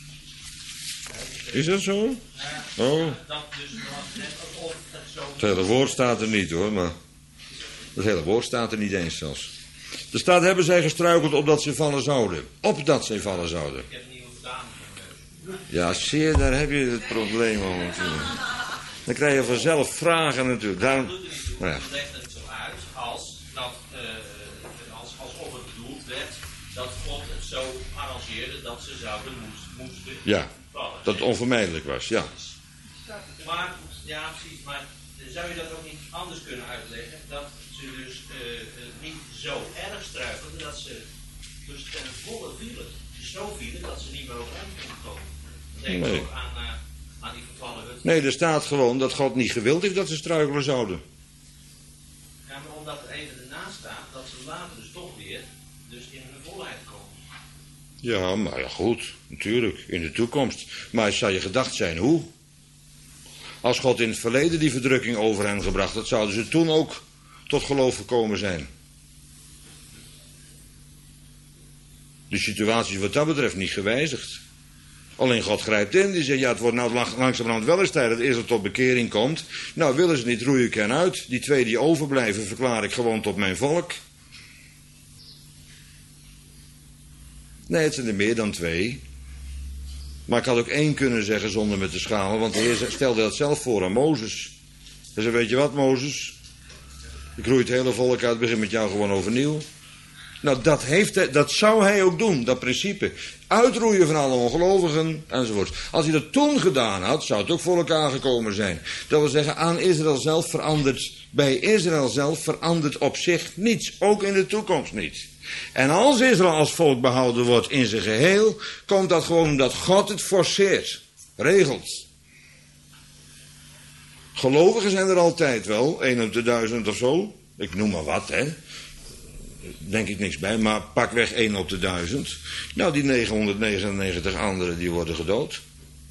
Is dat zo? Oh. Dat dus net alsof het zo... Het hele woord staat er niet hoor, maar... Het hele woord staat er niet eens zelfs. Er staat, hebben zij gestruikeld opdat ze vallen zouden. Opdat zij vallen zouden. Ik heb een nieuwe vertaling van neus. Ja, zeer, daar heb je het probleem al natuurlijk. Dan krijg je vanzelf vragen natuurlijk. Daarom, Dat doet er niet toe, nou ja. het legt het zo uit als dat, alsof het bedoeld werd dat God het zo arrangeerde dat ze zouden moesten Ja, vallen. dat het onvermijdelijk was, ja. Maar, ja precies, maar zou je dat ook niet anders kunnen uitleggen? Dat ze dus niet zo erg struikelden dat ze dus ten volle vielen. Zo vielen dat ze niet meer overeind konden komen. Dat denk ik ook aan die vervallen hut. Nee, er staat gewoon dat God niet gewild heeft dat ze struikelen zouden. Ja, maar omdat er even ernaast staat dat ze later dus toch weer dus in hun volheid komen. Ja, maar ja, goed, natuurlijk, in de toekomst. Maar het zou je gedacht zijn, hoe? Als God in het verleden die verdrukking over hen gebracht had, zouden ze toen ook tot geloof gekomen zijn. De situatie is wat dat betreft niet gewijzigd. Alleen God grijpt in, die zegt, ja, het wordt nou langzamerhand wel eens tijd dat Israël tot bekering komt. Nou, willen ze niet, roei ik hen uit. Die twee die overblijven verklaar ik gewoon tot mijn volk. Nee, het zijn er meer dan twee. Maar ik had ook één kunnen zeggen zonder me te schamen, want de Heer stelde dat zelf voor aan Mozes. Hij zei, weet je wat, Mozes? Ik roei het hele volk uit, begin met jou gewoon overnieuw. Nou, dat zou hij ook doen, dat principe. Uitroeien van alle ongelovigen, enzovoort. Als hij dat toen gedaan had, zou het ook voor elkaar gekomen zijn. Dat wil zeggen, aan Israël zelf verandert, bij Israël zelf verandert op zich niets. Ook in de toekomst niet. En als Israël als volk behouden wordt in zijn geheel, komt dat gewoon omdat God het forceert, regelt. Gelovigen zijn er altijd wel, 1 op de 1000 of zo. Ik noem maar wat, hè. Denk ik niks bij, maar pak weg 1 op de 1000. Nou, die 999 anderen die worden gedood.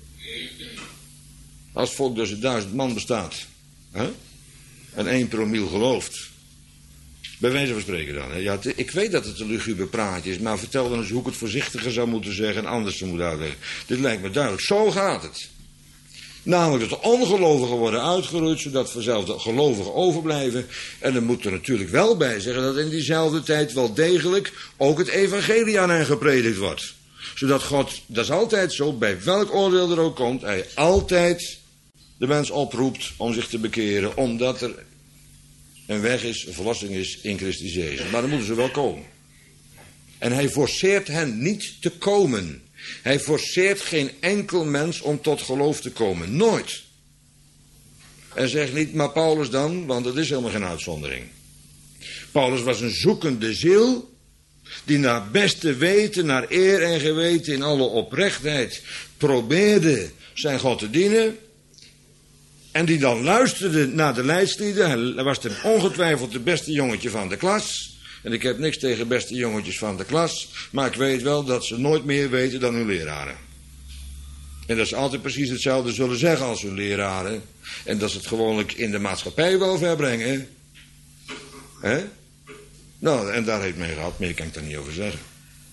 Als het volk dus 1000 man bestaat, hè, en 1 promiel gelooft. Bij wijze van spreken dan. Hè. Ja, ik weet dat het een luguber praatje is, maar vertel dan eens hoe ik het voorzichtiger zou moeten zeggen en anders zou moeten uitleggen. Dit lijkt me duidelijk. Zo gaat het. Namelijk dat de ongelovigen worden uitgeroeid, zodat vanzelf de gelovigen overblijven. En dan moet er natuurlijk wel bij zeggen dat in diezelfde tijd wel degelijk ook het evangelie aan hen gepredikt wordt. Zodat God, dat is altijd zo, bij welk oordeel er ook komt, hij altijd de mens oproept om zich te bekeren, omdat er een weg is, een verlossing is in Christus Jezus. Maar dan moeten ze wel komen. En hij forceert hen niet te komen. Hij forceert geen enkel mens om tot geloof te komen. Nooit. En zeg niet, maar Paulus dan, want dat is helemaal geen uitzondering. Paulus was een zoekende ziel, die naar beste weten, naar eer en geweten, in alle oprechtheid probeerde zijn God te dienen. En die dan luisterde naar de leidslieden. Hij was ongetwijfeld het beste jongetje van de klas. En ik heb niks tegen beste jongetjes van de klas. Maar ik weet wel dat ze nooit meer weten dan hun leraren. En dat ze altijd precies hetzelfde zullen zeggen als hun leraren. En dat ze het gewoonlijk in de maatschappij wel verbrengen. Hè? Nou, en daar heeft mee gehad. Meer kan ik daar niet over zeggen.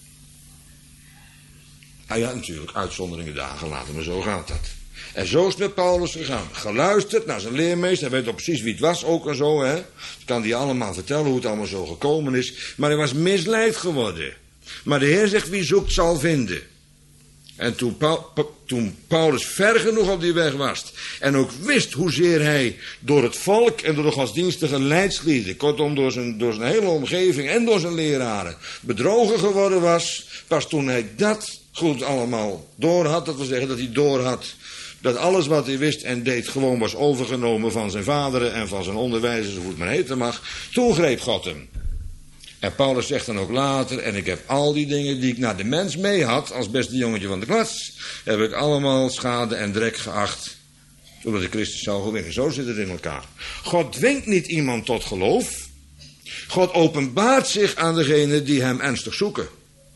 Ah ja, natuurlijk, uitzonderingen dagen later, maar zo gaat dat. En zo is het met Paulus gegaan. Geluisterd naar zijn leermeester. Hij weet ook precies wie het was ook en zo. Hè? Dat kan hij allemaal vertellen hoe het allemaal zo gekomen is. Maar hij was misleid geworden. Maar de Heer zegt, wie zoekt zal vinden. En toen Paulus ver genoeg op die weg was. En ook wist hoezeer hij door het volk en door de godsdienstige leidslieden. Kortom door zijn hele omgeving en door zijn leraren. Bedrogen geworden was. Pas toen hij dat goed allemaal door had. Dat wil zeggen dat hij door had. Dat alles wat hij wist en deed gewoon was overgenomen van zijn vaderen en van zijn onderwijzers, hoe het maar heten mag. Toen greep God hem. En Paulus zegt dan ook later, en ik heb al die dingen die ik naar de mens mee had, als beste jongetje van de klas, heb ik allemaal schade en drek geacht, zodat ik Christus zou gewinnen. Zo zit het in elkaar. God dwingt niet iemand tot geloof. God openbaart zich aan degenen die hem ernstig zoeken.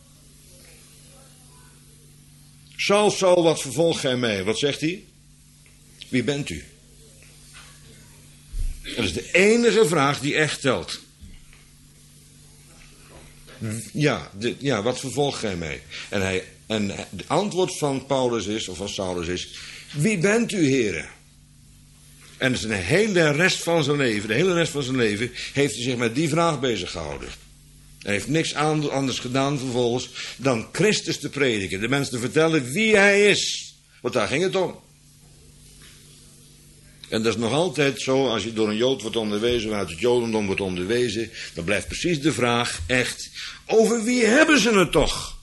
Saul, wat vervolgt gij mij? Wat zegt hij? Wie bent u? Dat is de enige vraag die echt telt. Ja, wat vervolgt gij mij? En het antwoord van Paulus is, of van Saulus is, wie bent u, heren? En de hele rest van zijn leven heeft hij zich met die vraag bezig gehouden. Hij heeft niks anders gedaan vervolgens dan Christus te prediken. De mensen te vertellen wie hij is. Want daar ging het om. En dat is nog altijd zo, als je door een Jood wordt onderwezen, uit het Jodendom wordt onderwezen, dan blijft precies de vraag echt, over wie hebben ze het toch?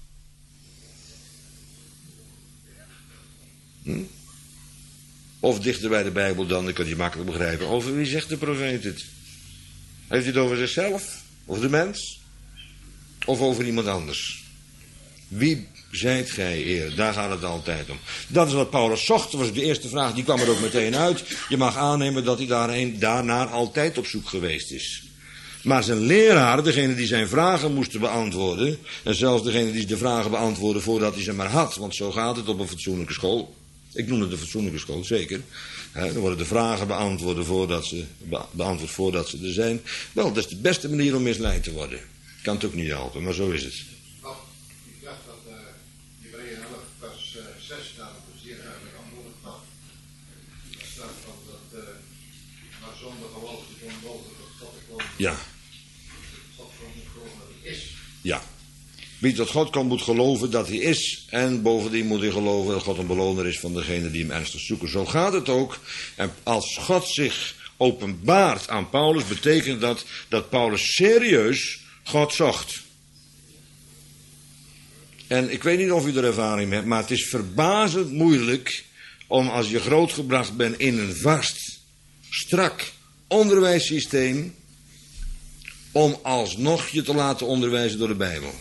Of dichter bij de Bijbel dan, ik kan die makkelijk begrijpen, over wie zegt de profeet het? Heeft hij het over zichzelf? Of de mens? Of over iemand anders? Wie zijt gij, Heer? Daar gaat het altijd om. Dat is wat Paulus zocht. Dat was de eerste vraag, die kwam er ook meteen uit. Je mag aannemen dat hij daarnaar altijd op zoek geweest is. Maar zijn leraren, degene die zijn vragen moesten beantwoorden, en zelfs degene die de vragen beantwoordden voordat hij ze maar had, want zo gaat het op een fatsoenlijke school. Ik noem het een fatsoenlijke school, zeker. Dan worden de vragen beantwoord voordat ze er zijn. Wel, dat is de beste manier om misleid te worden. Kan het ook niet helpen, maar zo is het. Ik dacht dat Hebreeën 11 vers 6 daarop zeer duidelijk antwoord gaf. Er staat van dat maar zonder geloof is het onmogelijk dat God te komen. Ja. God moet geloven dat hij is. Ja. Wie tot God komt moet geloven dat hij is. En bovendien moet hij geloven dat God een beloner is van degenen die hem ernstig zoeken. Zo gaat het ook. En als God zich openbaart aan Paulus, betekent dat Paulus serieus God zocht. En ik weet niet of u er ervaring mee hebt, maar het is verbazend moeilijk om als je grootgebracht bent in een vast, strak onderwijssysteem, om alsnog je te laten onderwijzen door de Bijbel.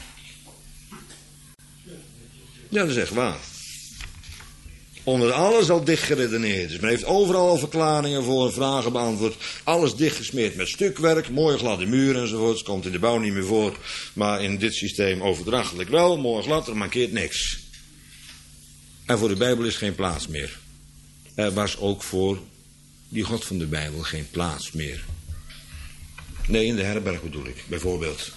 Ja, dat is echt waar. Onder alles al dicht geredeneerd. Dus men heeft overal al verklaringen voor, vragen beantwoord. Alles dichtgesmeerd met stukwerk, mooie gladde muren enzovoort. Komt in de bouw niet meer voor. Maar in dit systeem overdrachtelijk wel, mooi glad, er mankeert niks. En voor de Bijbel is geen plaats meer. Er was ook voor die God van de Bijbel geen plaats meer. Nee, in de herberg bedoel ik, bijvoorbeeld.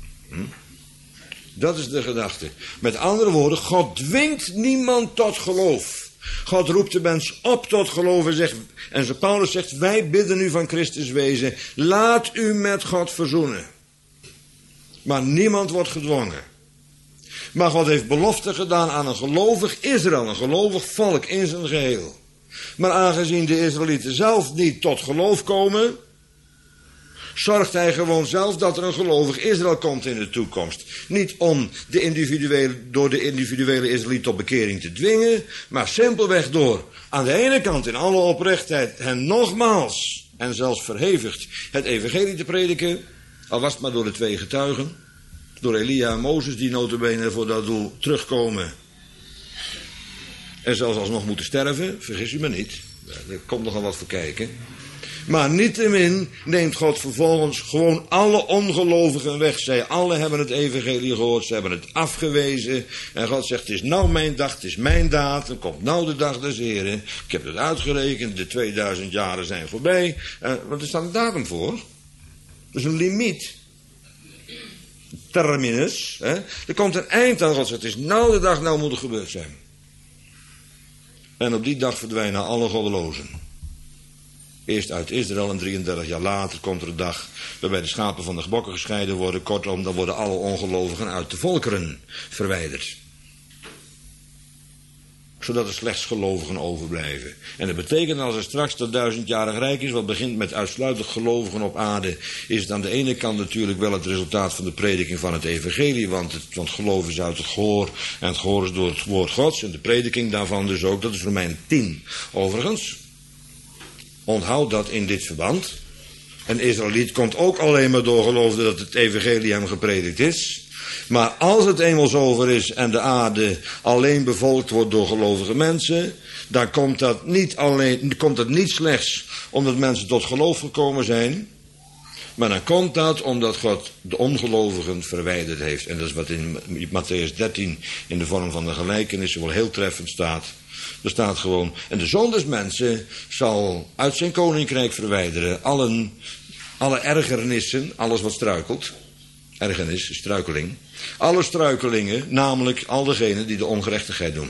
Dat is de gedachte. Met andere woorden, God dwingt niemand tot geloof. God roept de mens op tot geloof en Paulus zegt, wij bidden u van Christus wezen, laat u met God verzoenen. Maar niemand wordt gedwongen. Maar God heeft belofte gedaan aan een gelovig Israël, een gelovig volk in zijn geheel. Maar aangezien de Israëlieten zelf niet tot geloof komen, zorgt hij gewoon zelf dat er een gelovig Israël komt in de toekomst. Niet om door de individuele Israëliet tot bekering te dwingen, maar simpelweg door aan de ene kant in alle oprechtheid hen nogmaals en zelfs verhevigd het evangelie te prediken, al was het maar door de 2 getuigen, door Elia en Mozes die nota bene voor dat doel terugkomen en zelfs alsnog moeten sterven, vergis u me niet. Er komt nogal wat voor kijken. Maar niettemin neemt God vervolgens gewoon alle ongelovigen weg. Zij alle hebben het evangelie gehoord, ze hebben het afgewezen. En God zegt, het is nou mijn dag, het is mijn datum, komt nou de dag des Heren. Ik heb het uitgerekend, de 2000 jaren zijn voorbij. Wat is daar een datum voor? Dat is een limiet. Terminus. Hè? Er komt een eind aan, God zegt, het is nou de dag, nou moet het gebeurd zijn. En op die dag verdwijnen alle goddelozen. Eerst uit Israël en 33 jaar later komt er een dag waarbij de schapen van de gebokken gescheiden worden. Kortom, dan worden alle ongelovigen uit de volkeren verwijderd. Zodat er slechts gelovigen overblijven. En dat betekent als er straks dat 1000-jarig rijk is, wat begint met uitsluitend gelovigen op aarde, is het aan de ene kant natuurlijk wel het resultaat van de prediking van het evangelie. Want geloof is uit het gehoor en het gehoor is door het woord Gods. En de prediking daarvan dus ook, dat is Romeinen 10 overigens. Onthoud dat in dit verband. Een Israëliet komt ook alleen maar door geloven dat het evangelie hem gepredikt is. Maar als het eenmaal zover is en de aarde alleen bevolkt wordt door gelovige mensen, dan komt dat niet slechts omdat mensen tot geloof gekomen zijn, maar dan komt dat omdat God de ongelovigen verwijderd heeft. En dat is wat in Mattheüs 13 in de vorm van de gelijkenissen wel heel treffend staat. Er staat gewoon, en de zoon des mensen zal uit zijn koninkrijk verwijderen alle ergernissen, alles wat struikelt. Ergernis, struikeling. Alle struikelingen, namelijk al degenen die de ongerechtigheid doen.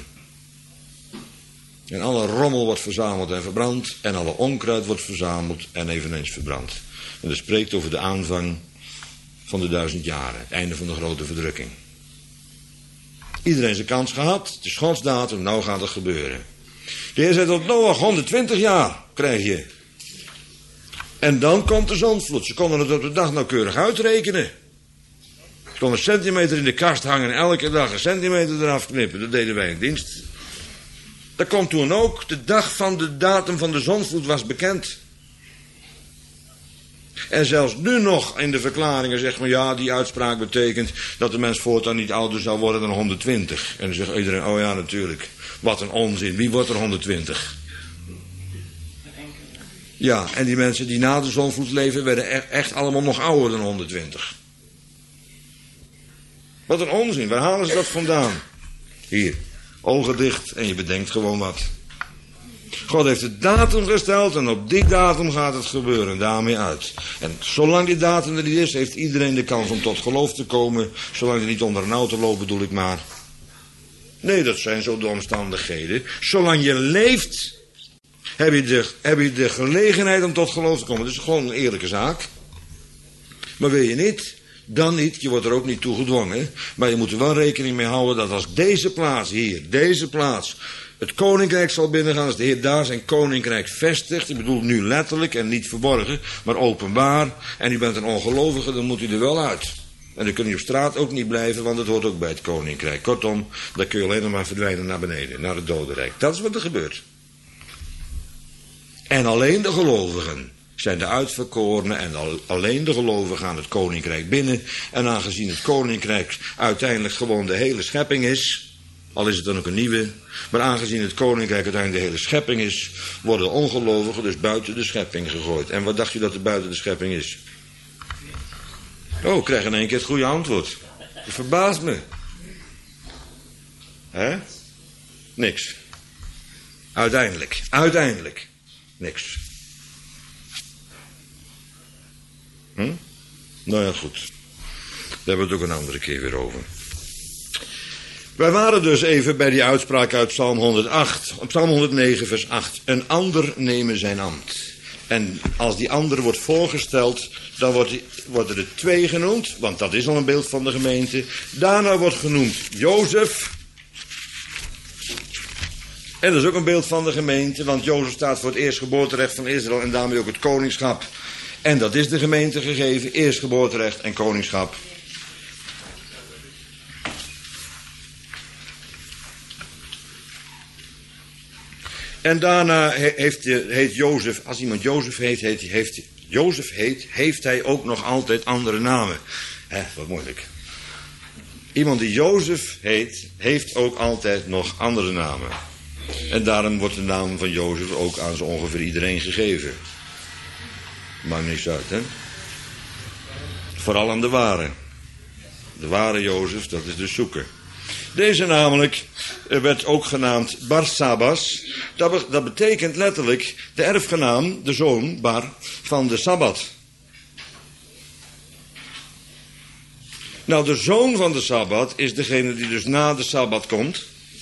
En alle rommel wordt verzameld en verbrand, en alle onkruid wordt verzameld en eveneens verbrand. En dat spreekt over de aanvang van de 1000 jaren, het einde van de grote verdrukking. Iedereen zijn kans gehad, het is Gods datum, nou gaat het gebeuren. De Heer zei tot Noach, 120 jaar krijg je. En dan komt de zondvloed. Ze konden het op de dag nauwkeurig uitrekenen. Ze konden een centimeter in de kast hangen en elke dag een centimeter eraf knippen. Dat deden wij in dienst. Dat komt toen ook. De dag van de datum van de zondvloed was bekend. En zelfs nu nog in de verklaringen zegt men, ja, die uitspraak betekent dat de mens voortaan niet ouder zou worden dan 120. En dan zegt iedereen, oh ja, natuurlijk. Wat een onzin. Wie wordt er 120? Ja, en die mensen die na de zondvloed leven werden echt allemaal nog ouder dan 120. Wat een onzin. Waar halen ze dat vandaan? Hier, ogen dicht en je bedenkt gewoon wat. God heeft de datum gesteld en op die datum gaat het gebeuren, daarmee uit. En zolang die datum er niet is, heeft iedereen de kans om tot geloof te komen. Zolang je niet onder een auto loopt, bedoel ik maar. Nee, dat zijn zo de omstandigheden. Zolang je leeft, heb je de gelegenheid om tot geloof te komen. Dat is gewoon een eerlijke zaak. Maar wil je niet, dan niet. Je wordt er ook niet toe gedwongen. Maar je moet er wel rekening mee houden dat als deze plaats hier, deze plaats, het koninkrijk zal binnengaan, als de Heer daar zijn koninkrijk vestigt, ik bedoel nu letterlijk en niet verborgen, maar openbaar, en u bent een ongelovige, dan moet u er wel uit. En dan kun je op straat ook niet blijven, want het hoort ook bij het koninkrijk. Kortom, dan kun je alleen nog maar verdwijnen naar beneden, naar het dodenrijk. Dat is wat er gebeurt. En alleen de gelovigen zijn de uitverkorenen en alleen de gelovigen gaan het koninkrijk binnen. En aangezien het koninkrijk uiteindelijk gewoon de hele schepping is, al is het dan ook een nieuwe, maar aangezien het koninkrijk uiteindelijk de hele schepping is, worden de ongelovigen dus buiten de schepping gegooid. En wat dacht je dat er buiten de schepping is? Oh, ik krijg in één keer het goede antwoord. Dat verbaast me. Hè? Niks. Uiteindelijk. Niks. Nou ja, goed. Daar hebben we het ook een andere keer weer over. Wij waren dus even bij die uitspraak uit Psalm 108. Psalm 109 vers 8. Een ander nemen zijn ambt. En als die ander wordt voorgesteld, dan worden er twee genoemd. Want dat is al een beeld van de gemeente. Daarna wordt genoemd Jozef. En dat is ook een beeld van de gemeente. Want Jozef staat voor het eerstgeboorterecht van Israël en daarmee ook het koningschap. En dat is de gemeente gegeven. Eerstgeboorterecht en koningschap. En daarna heet Jozef, als iemand Jozef heeft hij ook nog altijd andere namen. Wat moeilijk. Iemand die Jozef heet, heeft ook altijd nog andere namen. En daarom wordt de naam van Jozef ook aan zo ongeveer iedereen gegeven. Maakt niks uit, hè? Vooral aan de ware. De ware Jozef, dat is de zoeker. Deze namelijk werd ook genaamd Barsabbas. Dat betekent letterlijk de erfgenaam, de zoon, Bar, van de Sabbat. Nou, de zoon van de Sabbat is degene die dus na de Sabbat komt.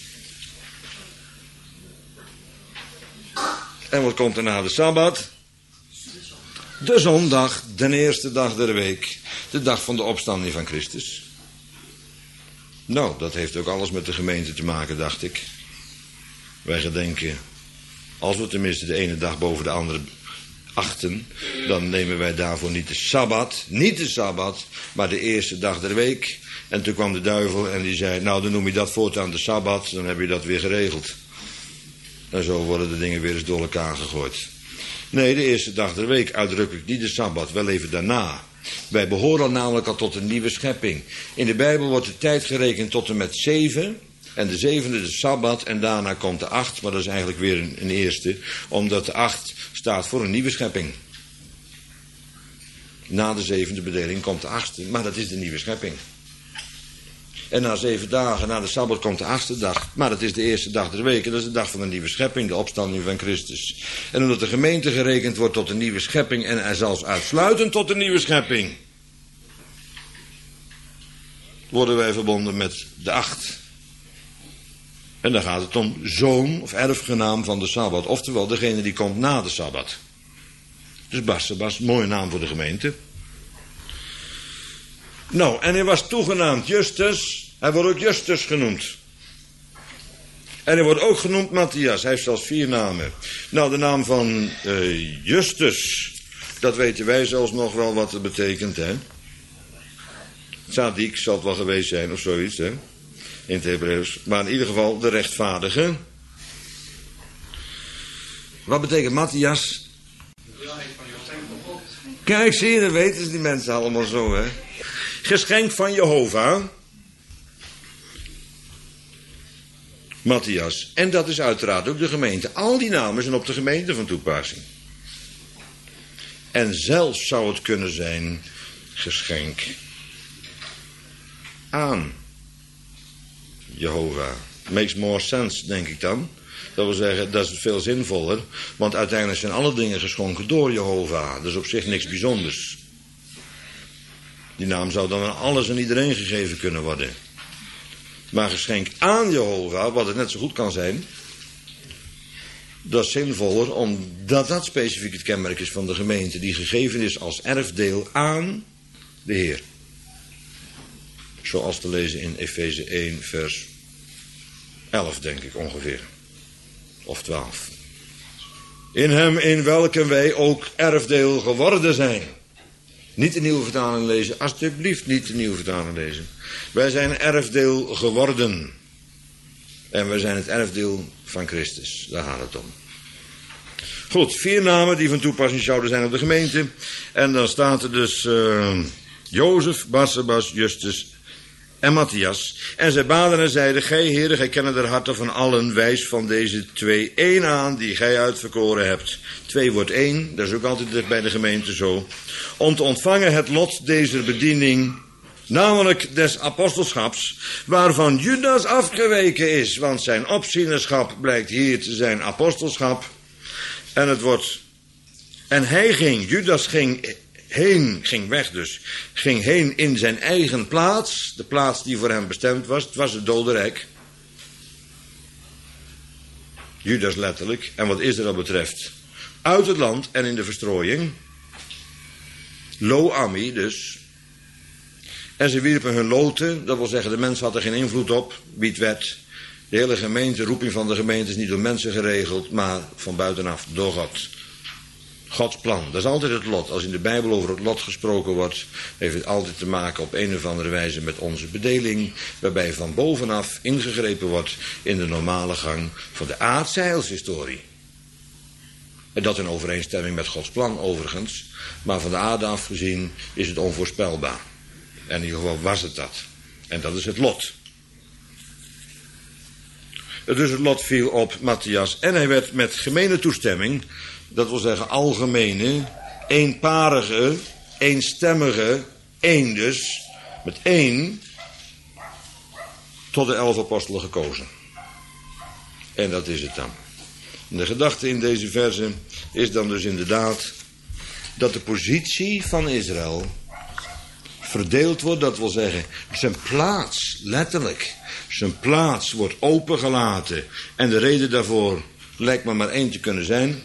En wat komt er na de Sabbat? De zondag, de eerste dag der week. De dag van de opstanding van Christus. Nou, dat heeft ook alles met de gemeente te maken, dacht ik. Wij gedenken, als we tenminste de ene dag boven de andere achten, dan nemen wij daarvoor niet de Sabbat, maar de eerste dag der week. En toen kwam de duivel en die zei, nou dan noem je dat voortaan de Sabbat, dan heb je dat weer geregeld. En zo worden de dingen weer eens door elkaar gegooid. Nee, de eerste dag der week, uitdrukkelijk niet de Sabbat, wel even daarna. Wij behoren namelijk al tot een nieuwe schepping. In de Bijbel wordt de tijd gerekend tot en met 7. En de 7e de Sabbat en daarna komt de 8. Maar dat is eigenlijk weer een eerste. Omdat de 8 staat voor een nieuwe schepping. Na de 7e bedeling komt de 8e. Maar dat is de nieuwe schepping. En na 7 dagen, na de Sabbat komt de 8e dag. Maar dat is de eerste dag der week. En dat is de dag van de nieuwe schepping, de opstanding van Christus. En omdat de gemeente gerekend wordt tot een nieuwe schepping en er zelfs uitsluitend tot een nieuwe schepping, worden wij verbonden met de 8. En dan gaat het om zoon of erfgenaam van de Sabbat. Oftewel degene die komt na de Sabbat. Dus Barsabbas, mooie naam voor de gemeente. Nou, en hij was toegenaamd Justus. Hij wordt ook Justus genoemd. En hij wordt ook genoemd Matthias. Hij heeft zelfs 4 namen. Nou, de naam van Justus, dat weten wij zelfs nog wel wat het betekent, hè. Tzadik zal het wel geweest zijn of zoiets, hè. In het Hebreeuws. Maar in ieder geval de rechtvaardige. Wat betekent Matthias? Kijk, zie je, dat weten die mensen allemaal zo, hè. Geschenk van Jehovah. Matthias. En dat is uiteraard ook de gemeente. Al die namen zijn op de gemeente van toepassing. En zelfs zou het kunnen zijn geschenk aan Jehovah. Makes more sense, denk ik dan. Dat wil zeggen, dat is veel zinvoller. Want uiteindelijk zijn alle dingen geschonken door Jehovah. Dat is op zich niks bijzonders. Die naam zou dan aan alles en iedereen gegeven kunnen worden. Maar geschenk aan Jehovah, wat het net zo goed kan zijn, dat is zinvoller, omdat dat specifiek het kenmerk is van de gemeente, die gegeven is als erfdeel aan de Heer. Zoals te lezen in Efeze 1 vers 11, denk ik ongeveer. Of 12. In hem in welke wij ook erfdeel geworden zijn. Niet de nieuwe vertaling lezen, alsjeblieft niet de nieuwe vertaling lezen. Wij zijn erfdeel geworden. En wij zijn het erfdeel van Christus. Daar gaat het om. Goed, 4 namen die van toepassing zouden zijn op de gemeente. En dan staat er dus Jozef, Barsabbas, Justus en Matthias. En zij baden en zeiden, gij Heere, gij kent de harten van allen, wijs van deze 2 één aan die gij uitverkoren hebt. 2 wordt 1, dat is ook altijd bij de gemeente zo. Om te ontvangen het lot deze bediening, namelijk des apostelschaps, waarvan Judas afgeweken is, want zijn opzienerschap blijkt hier te zijn apostelschap. En hij ging, Judas ging weg dus, ging heen in zijn eigen plaats, de plaats die voor hem bestemd was, het was het dodenrijk. Judas letterlijk, en wat Israël betreft, uit het land en in de verstrooiing. Lo Ami dus. En ze wierpen hun loten, dat wil zeggen de mens had er geen invloed op, wie het werd. De hele gemeente, roeping van de gemeente is niet door mensen geregeld, maar van buitenaf door God. Gods plan, dat is altijd het lot. Als in de Bijbel over het lot gesproken wordt, heeft het altijd te maken op een of andere wijze met onze bedeling, waarbij van bovenaf ingegrepen wordt in de normale gang van de aardse heilshistorie. En dat in overeenstemming met Gods plan overigens, maar van de aarde af gezien is het onvoorspelbaar. En in ieder geval was het dat. En dat is het lot. Dus het lot viel op Matthias. En hij werd met gemene toestemming, dat wil zeggen algemene, eenparige, eenstemmige, één dus, met één, tot de 11 apostelen gekozen. En dat is het dan. En de gedachte in deze verse is dan dus inderdaad dat de positie van Israël verdeeld wordt, dat wil zeggen, zijn plaats, letterlijk, zijn plaats wordt opengelaten. En de reden daarvoor lijkt me maar één te kunnen zijn.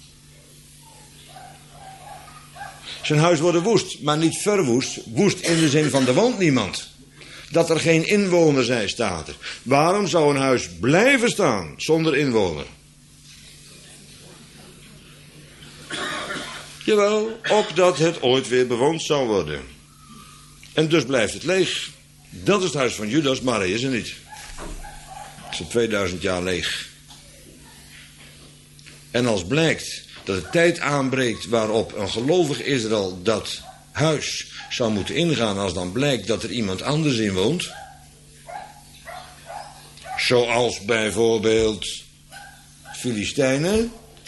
Zijn huis wordt woest, maar niet verwoest. Woest in de zin van er woont niemand. Dat er geen inwoner zijn, staat er. Waarom zou een huis blijven staan zonder inwoner? Jawel, opdat het ooit weer bewoond zal worden. En dus blijft het leeg. Dat is het huis van Judas, maar hij is er niet. Het is al 2000 jaar leeg. En als blijkt dat de tijd aanbreekt waarop een gelovig Israël dat huis zou moeten ingaan, als dan blijkt dat er iemand anders in woont, zoals bijvoorbeeld Filistijnen,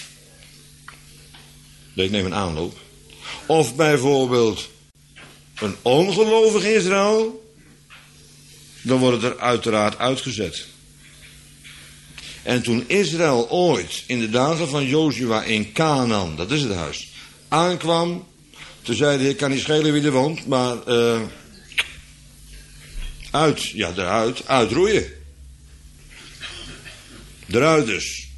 ik neem een aanloop, of bijvoorbeeld een ongelovig Israël, dan wordt het er uiteraard uitgezet. En toen Israël ooit in de dagen van Jozua in Canaan, dat is het huis, aankwam, toen zei de Heer, kan niet schelen wie er woont, maar uitroeien. Eruit dus.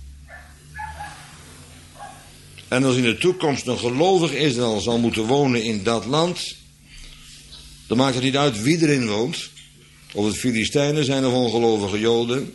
En als in de toekomst een gelovig Israël zal moeten wonen in dat land, dan maakt het niet uit wie erin woont. Of het Filistijnen zijn of ongelovige Joden.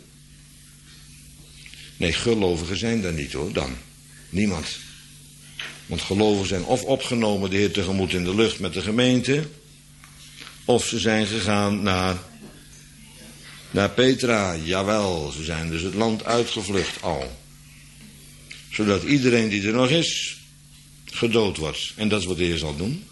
Nee, gelovigen zijn daar niet hoor, dan. Niemand. Want gelovigen zijn of opgenomen de Heer tegemoet in de lucht met de gemeente, of ze zijn gegaan naar Petra. Jawel, ze zijn dus het land uitgevlucht al. Zodat iedereen die er nog is, gedood wordt. En dat is wat de Heer zal doen.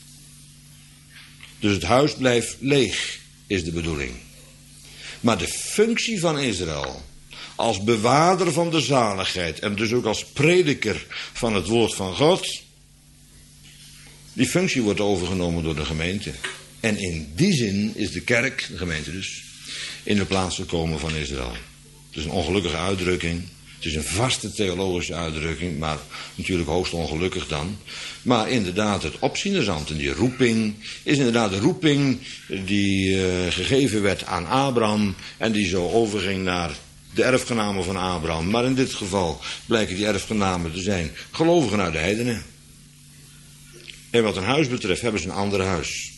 Dus het huis blijft leeg, is de bedoeling. Maar de functie van Israël, als bewaarder van de zaligheid en dus ook als prediker van het woord van God, die functie wordt overgenomen door de gemeente. En in die zin is de kerk, de gemeente dus, in de plaats gekomen van Israël. Het is een ongelukkige uitdrukking. Het is een vaste theologische uitdrukking, maar natuurlijk hoogst ongelukkig dan. Maar inderdaad, het opzienerzambt en die roeping is inderdaad de roeping die gegeven werd aan Abraham en die zo overging naar de erfgenamen van Abraham. Maar in dit geval blijken die erfgenamen te zijn gelovigen uit de heidenen. En wat een huis betreft hebben ze een ander huis.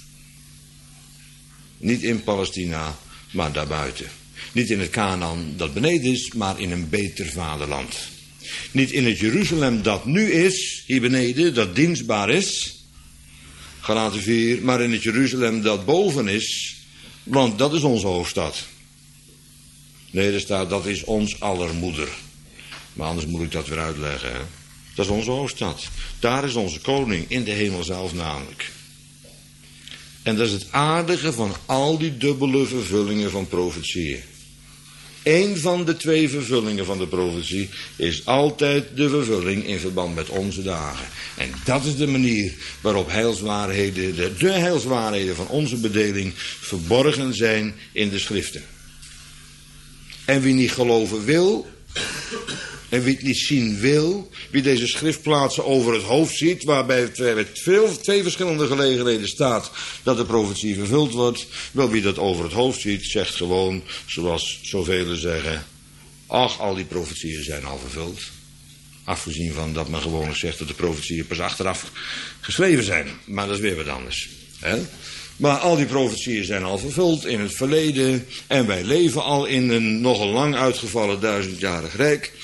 Niet in Palestina, maar daarbuiten. Niet in het Canaan dat beneden is, maar in een beter vaderland. Niet in het Jeruzalem dat nu is, hier beneden, dat dienstbaar is, Galaten 4, maar in het Jeruzalem dat boven is, want dat is onze hoofdstad. Nee, er staat, dat is ons aller moeder. Maar anders moet ik dat weer uitleggen, hè. Dat is onze hoofdstad. Daar is onze koning, in de hemel zelf namelijk. En dat is het aardige van al die dubbele vervullingen van profetieën. Eén van de twee vervullingen van de profetie is altijd de vervulling in verband met onze dagen. En dat is de manier waarop heilswaarheden, de heilswaarheden van onze bedeling verborgen zijn in de schriften. En wie niet geloven wil, en wie het niet zien wil, wie deze schriftplaatsen over het hoofd ziet, waarbij twee verschillende gelegenheden staat dat de profetie vervuld wordt, wel wie dat over het hoofd ziet, zegt gewoon, zoals zoveel zeggen, ach, al die profetieën zijn al vervuld. Afgezien van dat men gewoon zegt dat de profetieën pas achteraf geschreven zijn. Maar dat is weer wat anders. Hè? Maar al die profetieën zijn al vervuld in het verleden. En wij leven al in een nogal lang uitgevallen 1000-jarig rijk.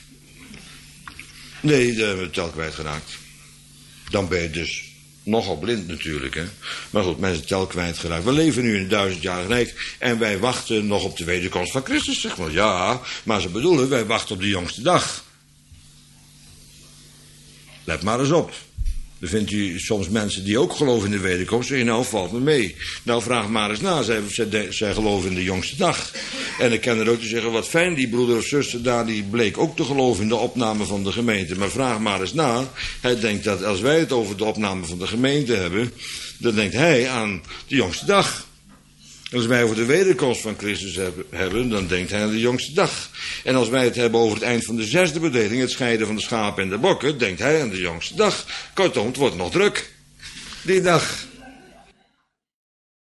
Nee, daar hebben we het tel kwijtgeraakt. Dan ben je dus nogal blind natuurlijk. Hè? Maar goed, mensen tel kwijtgeraakt. We leven nu in een 1000-jarig rijk. En wij wachten nog op de wederkomst van Christus. Zeg maar. Ja, maar ze bedoelen, wij wachten op de jongste dag. Let maar eens op. Dan vindt u soms mensen die ook geloven in de wederkomst. Zeg je, nou valt me mee. Nou vraag maar eens na. Zij geloven in de jongste dag. En ik kan er ook te zeggen, wat fijn, die broeder of zuster daar, die bleek ook te geloven in de opname van de gemeente. Maar vraag maar eens na, hij denkt dat als wij het over de opname van de gemeente hebben, dan denkt hij aan de jongste dag. Als wij over de wederkomst van Christus hebben, dan denkt hij aan de jongste dag. En als wij het hebben over het eind van de 6e bedeling, het scheiden van de schapen en de bokken, denkt hij aan de jongste dag. Kortom, het wordt nog druk, die dag.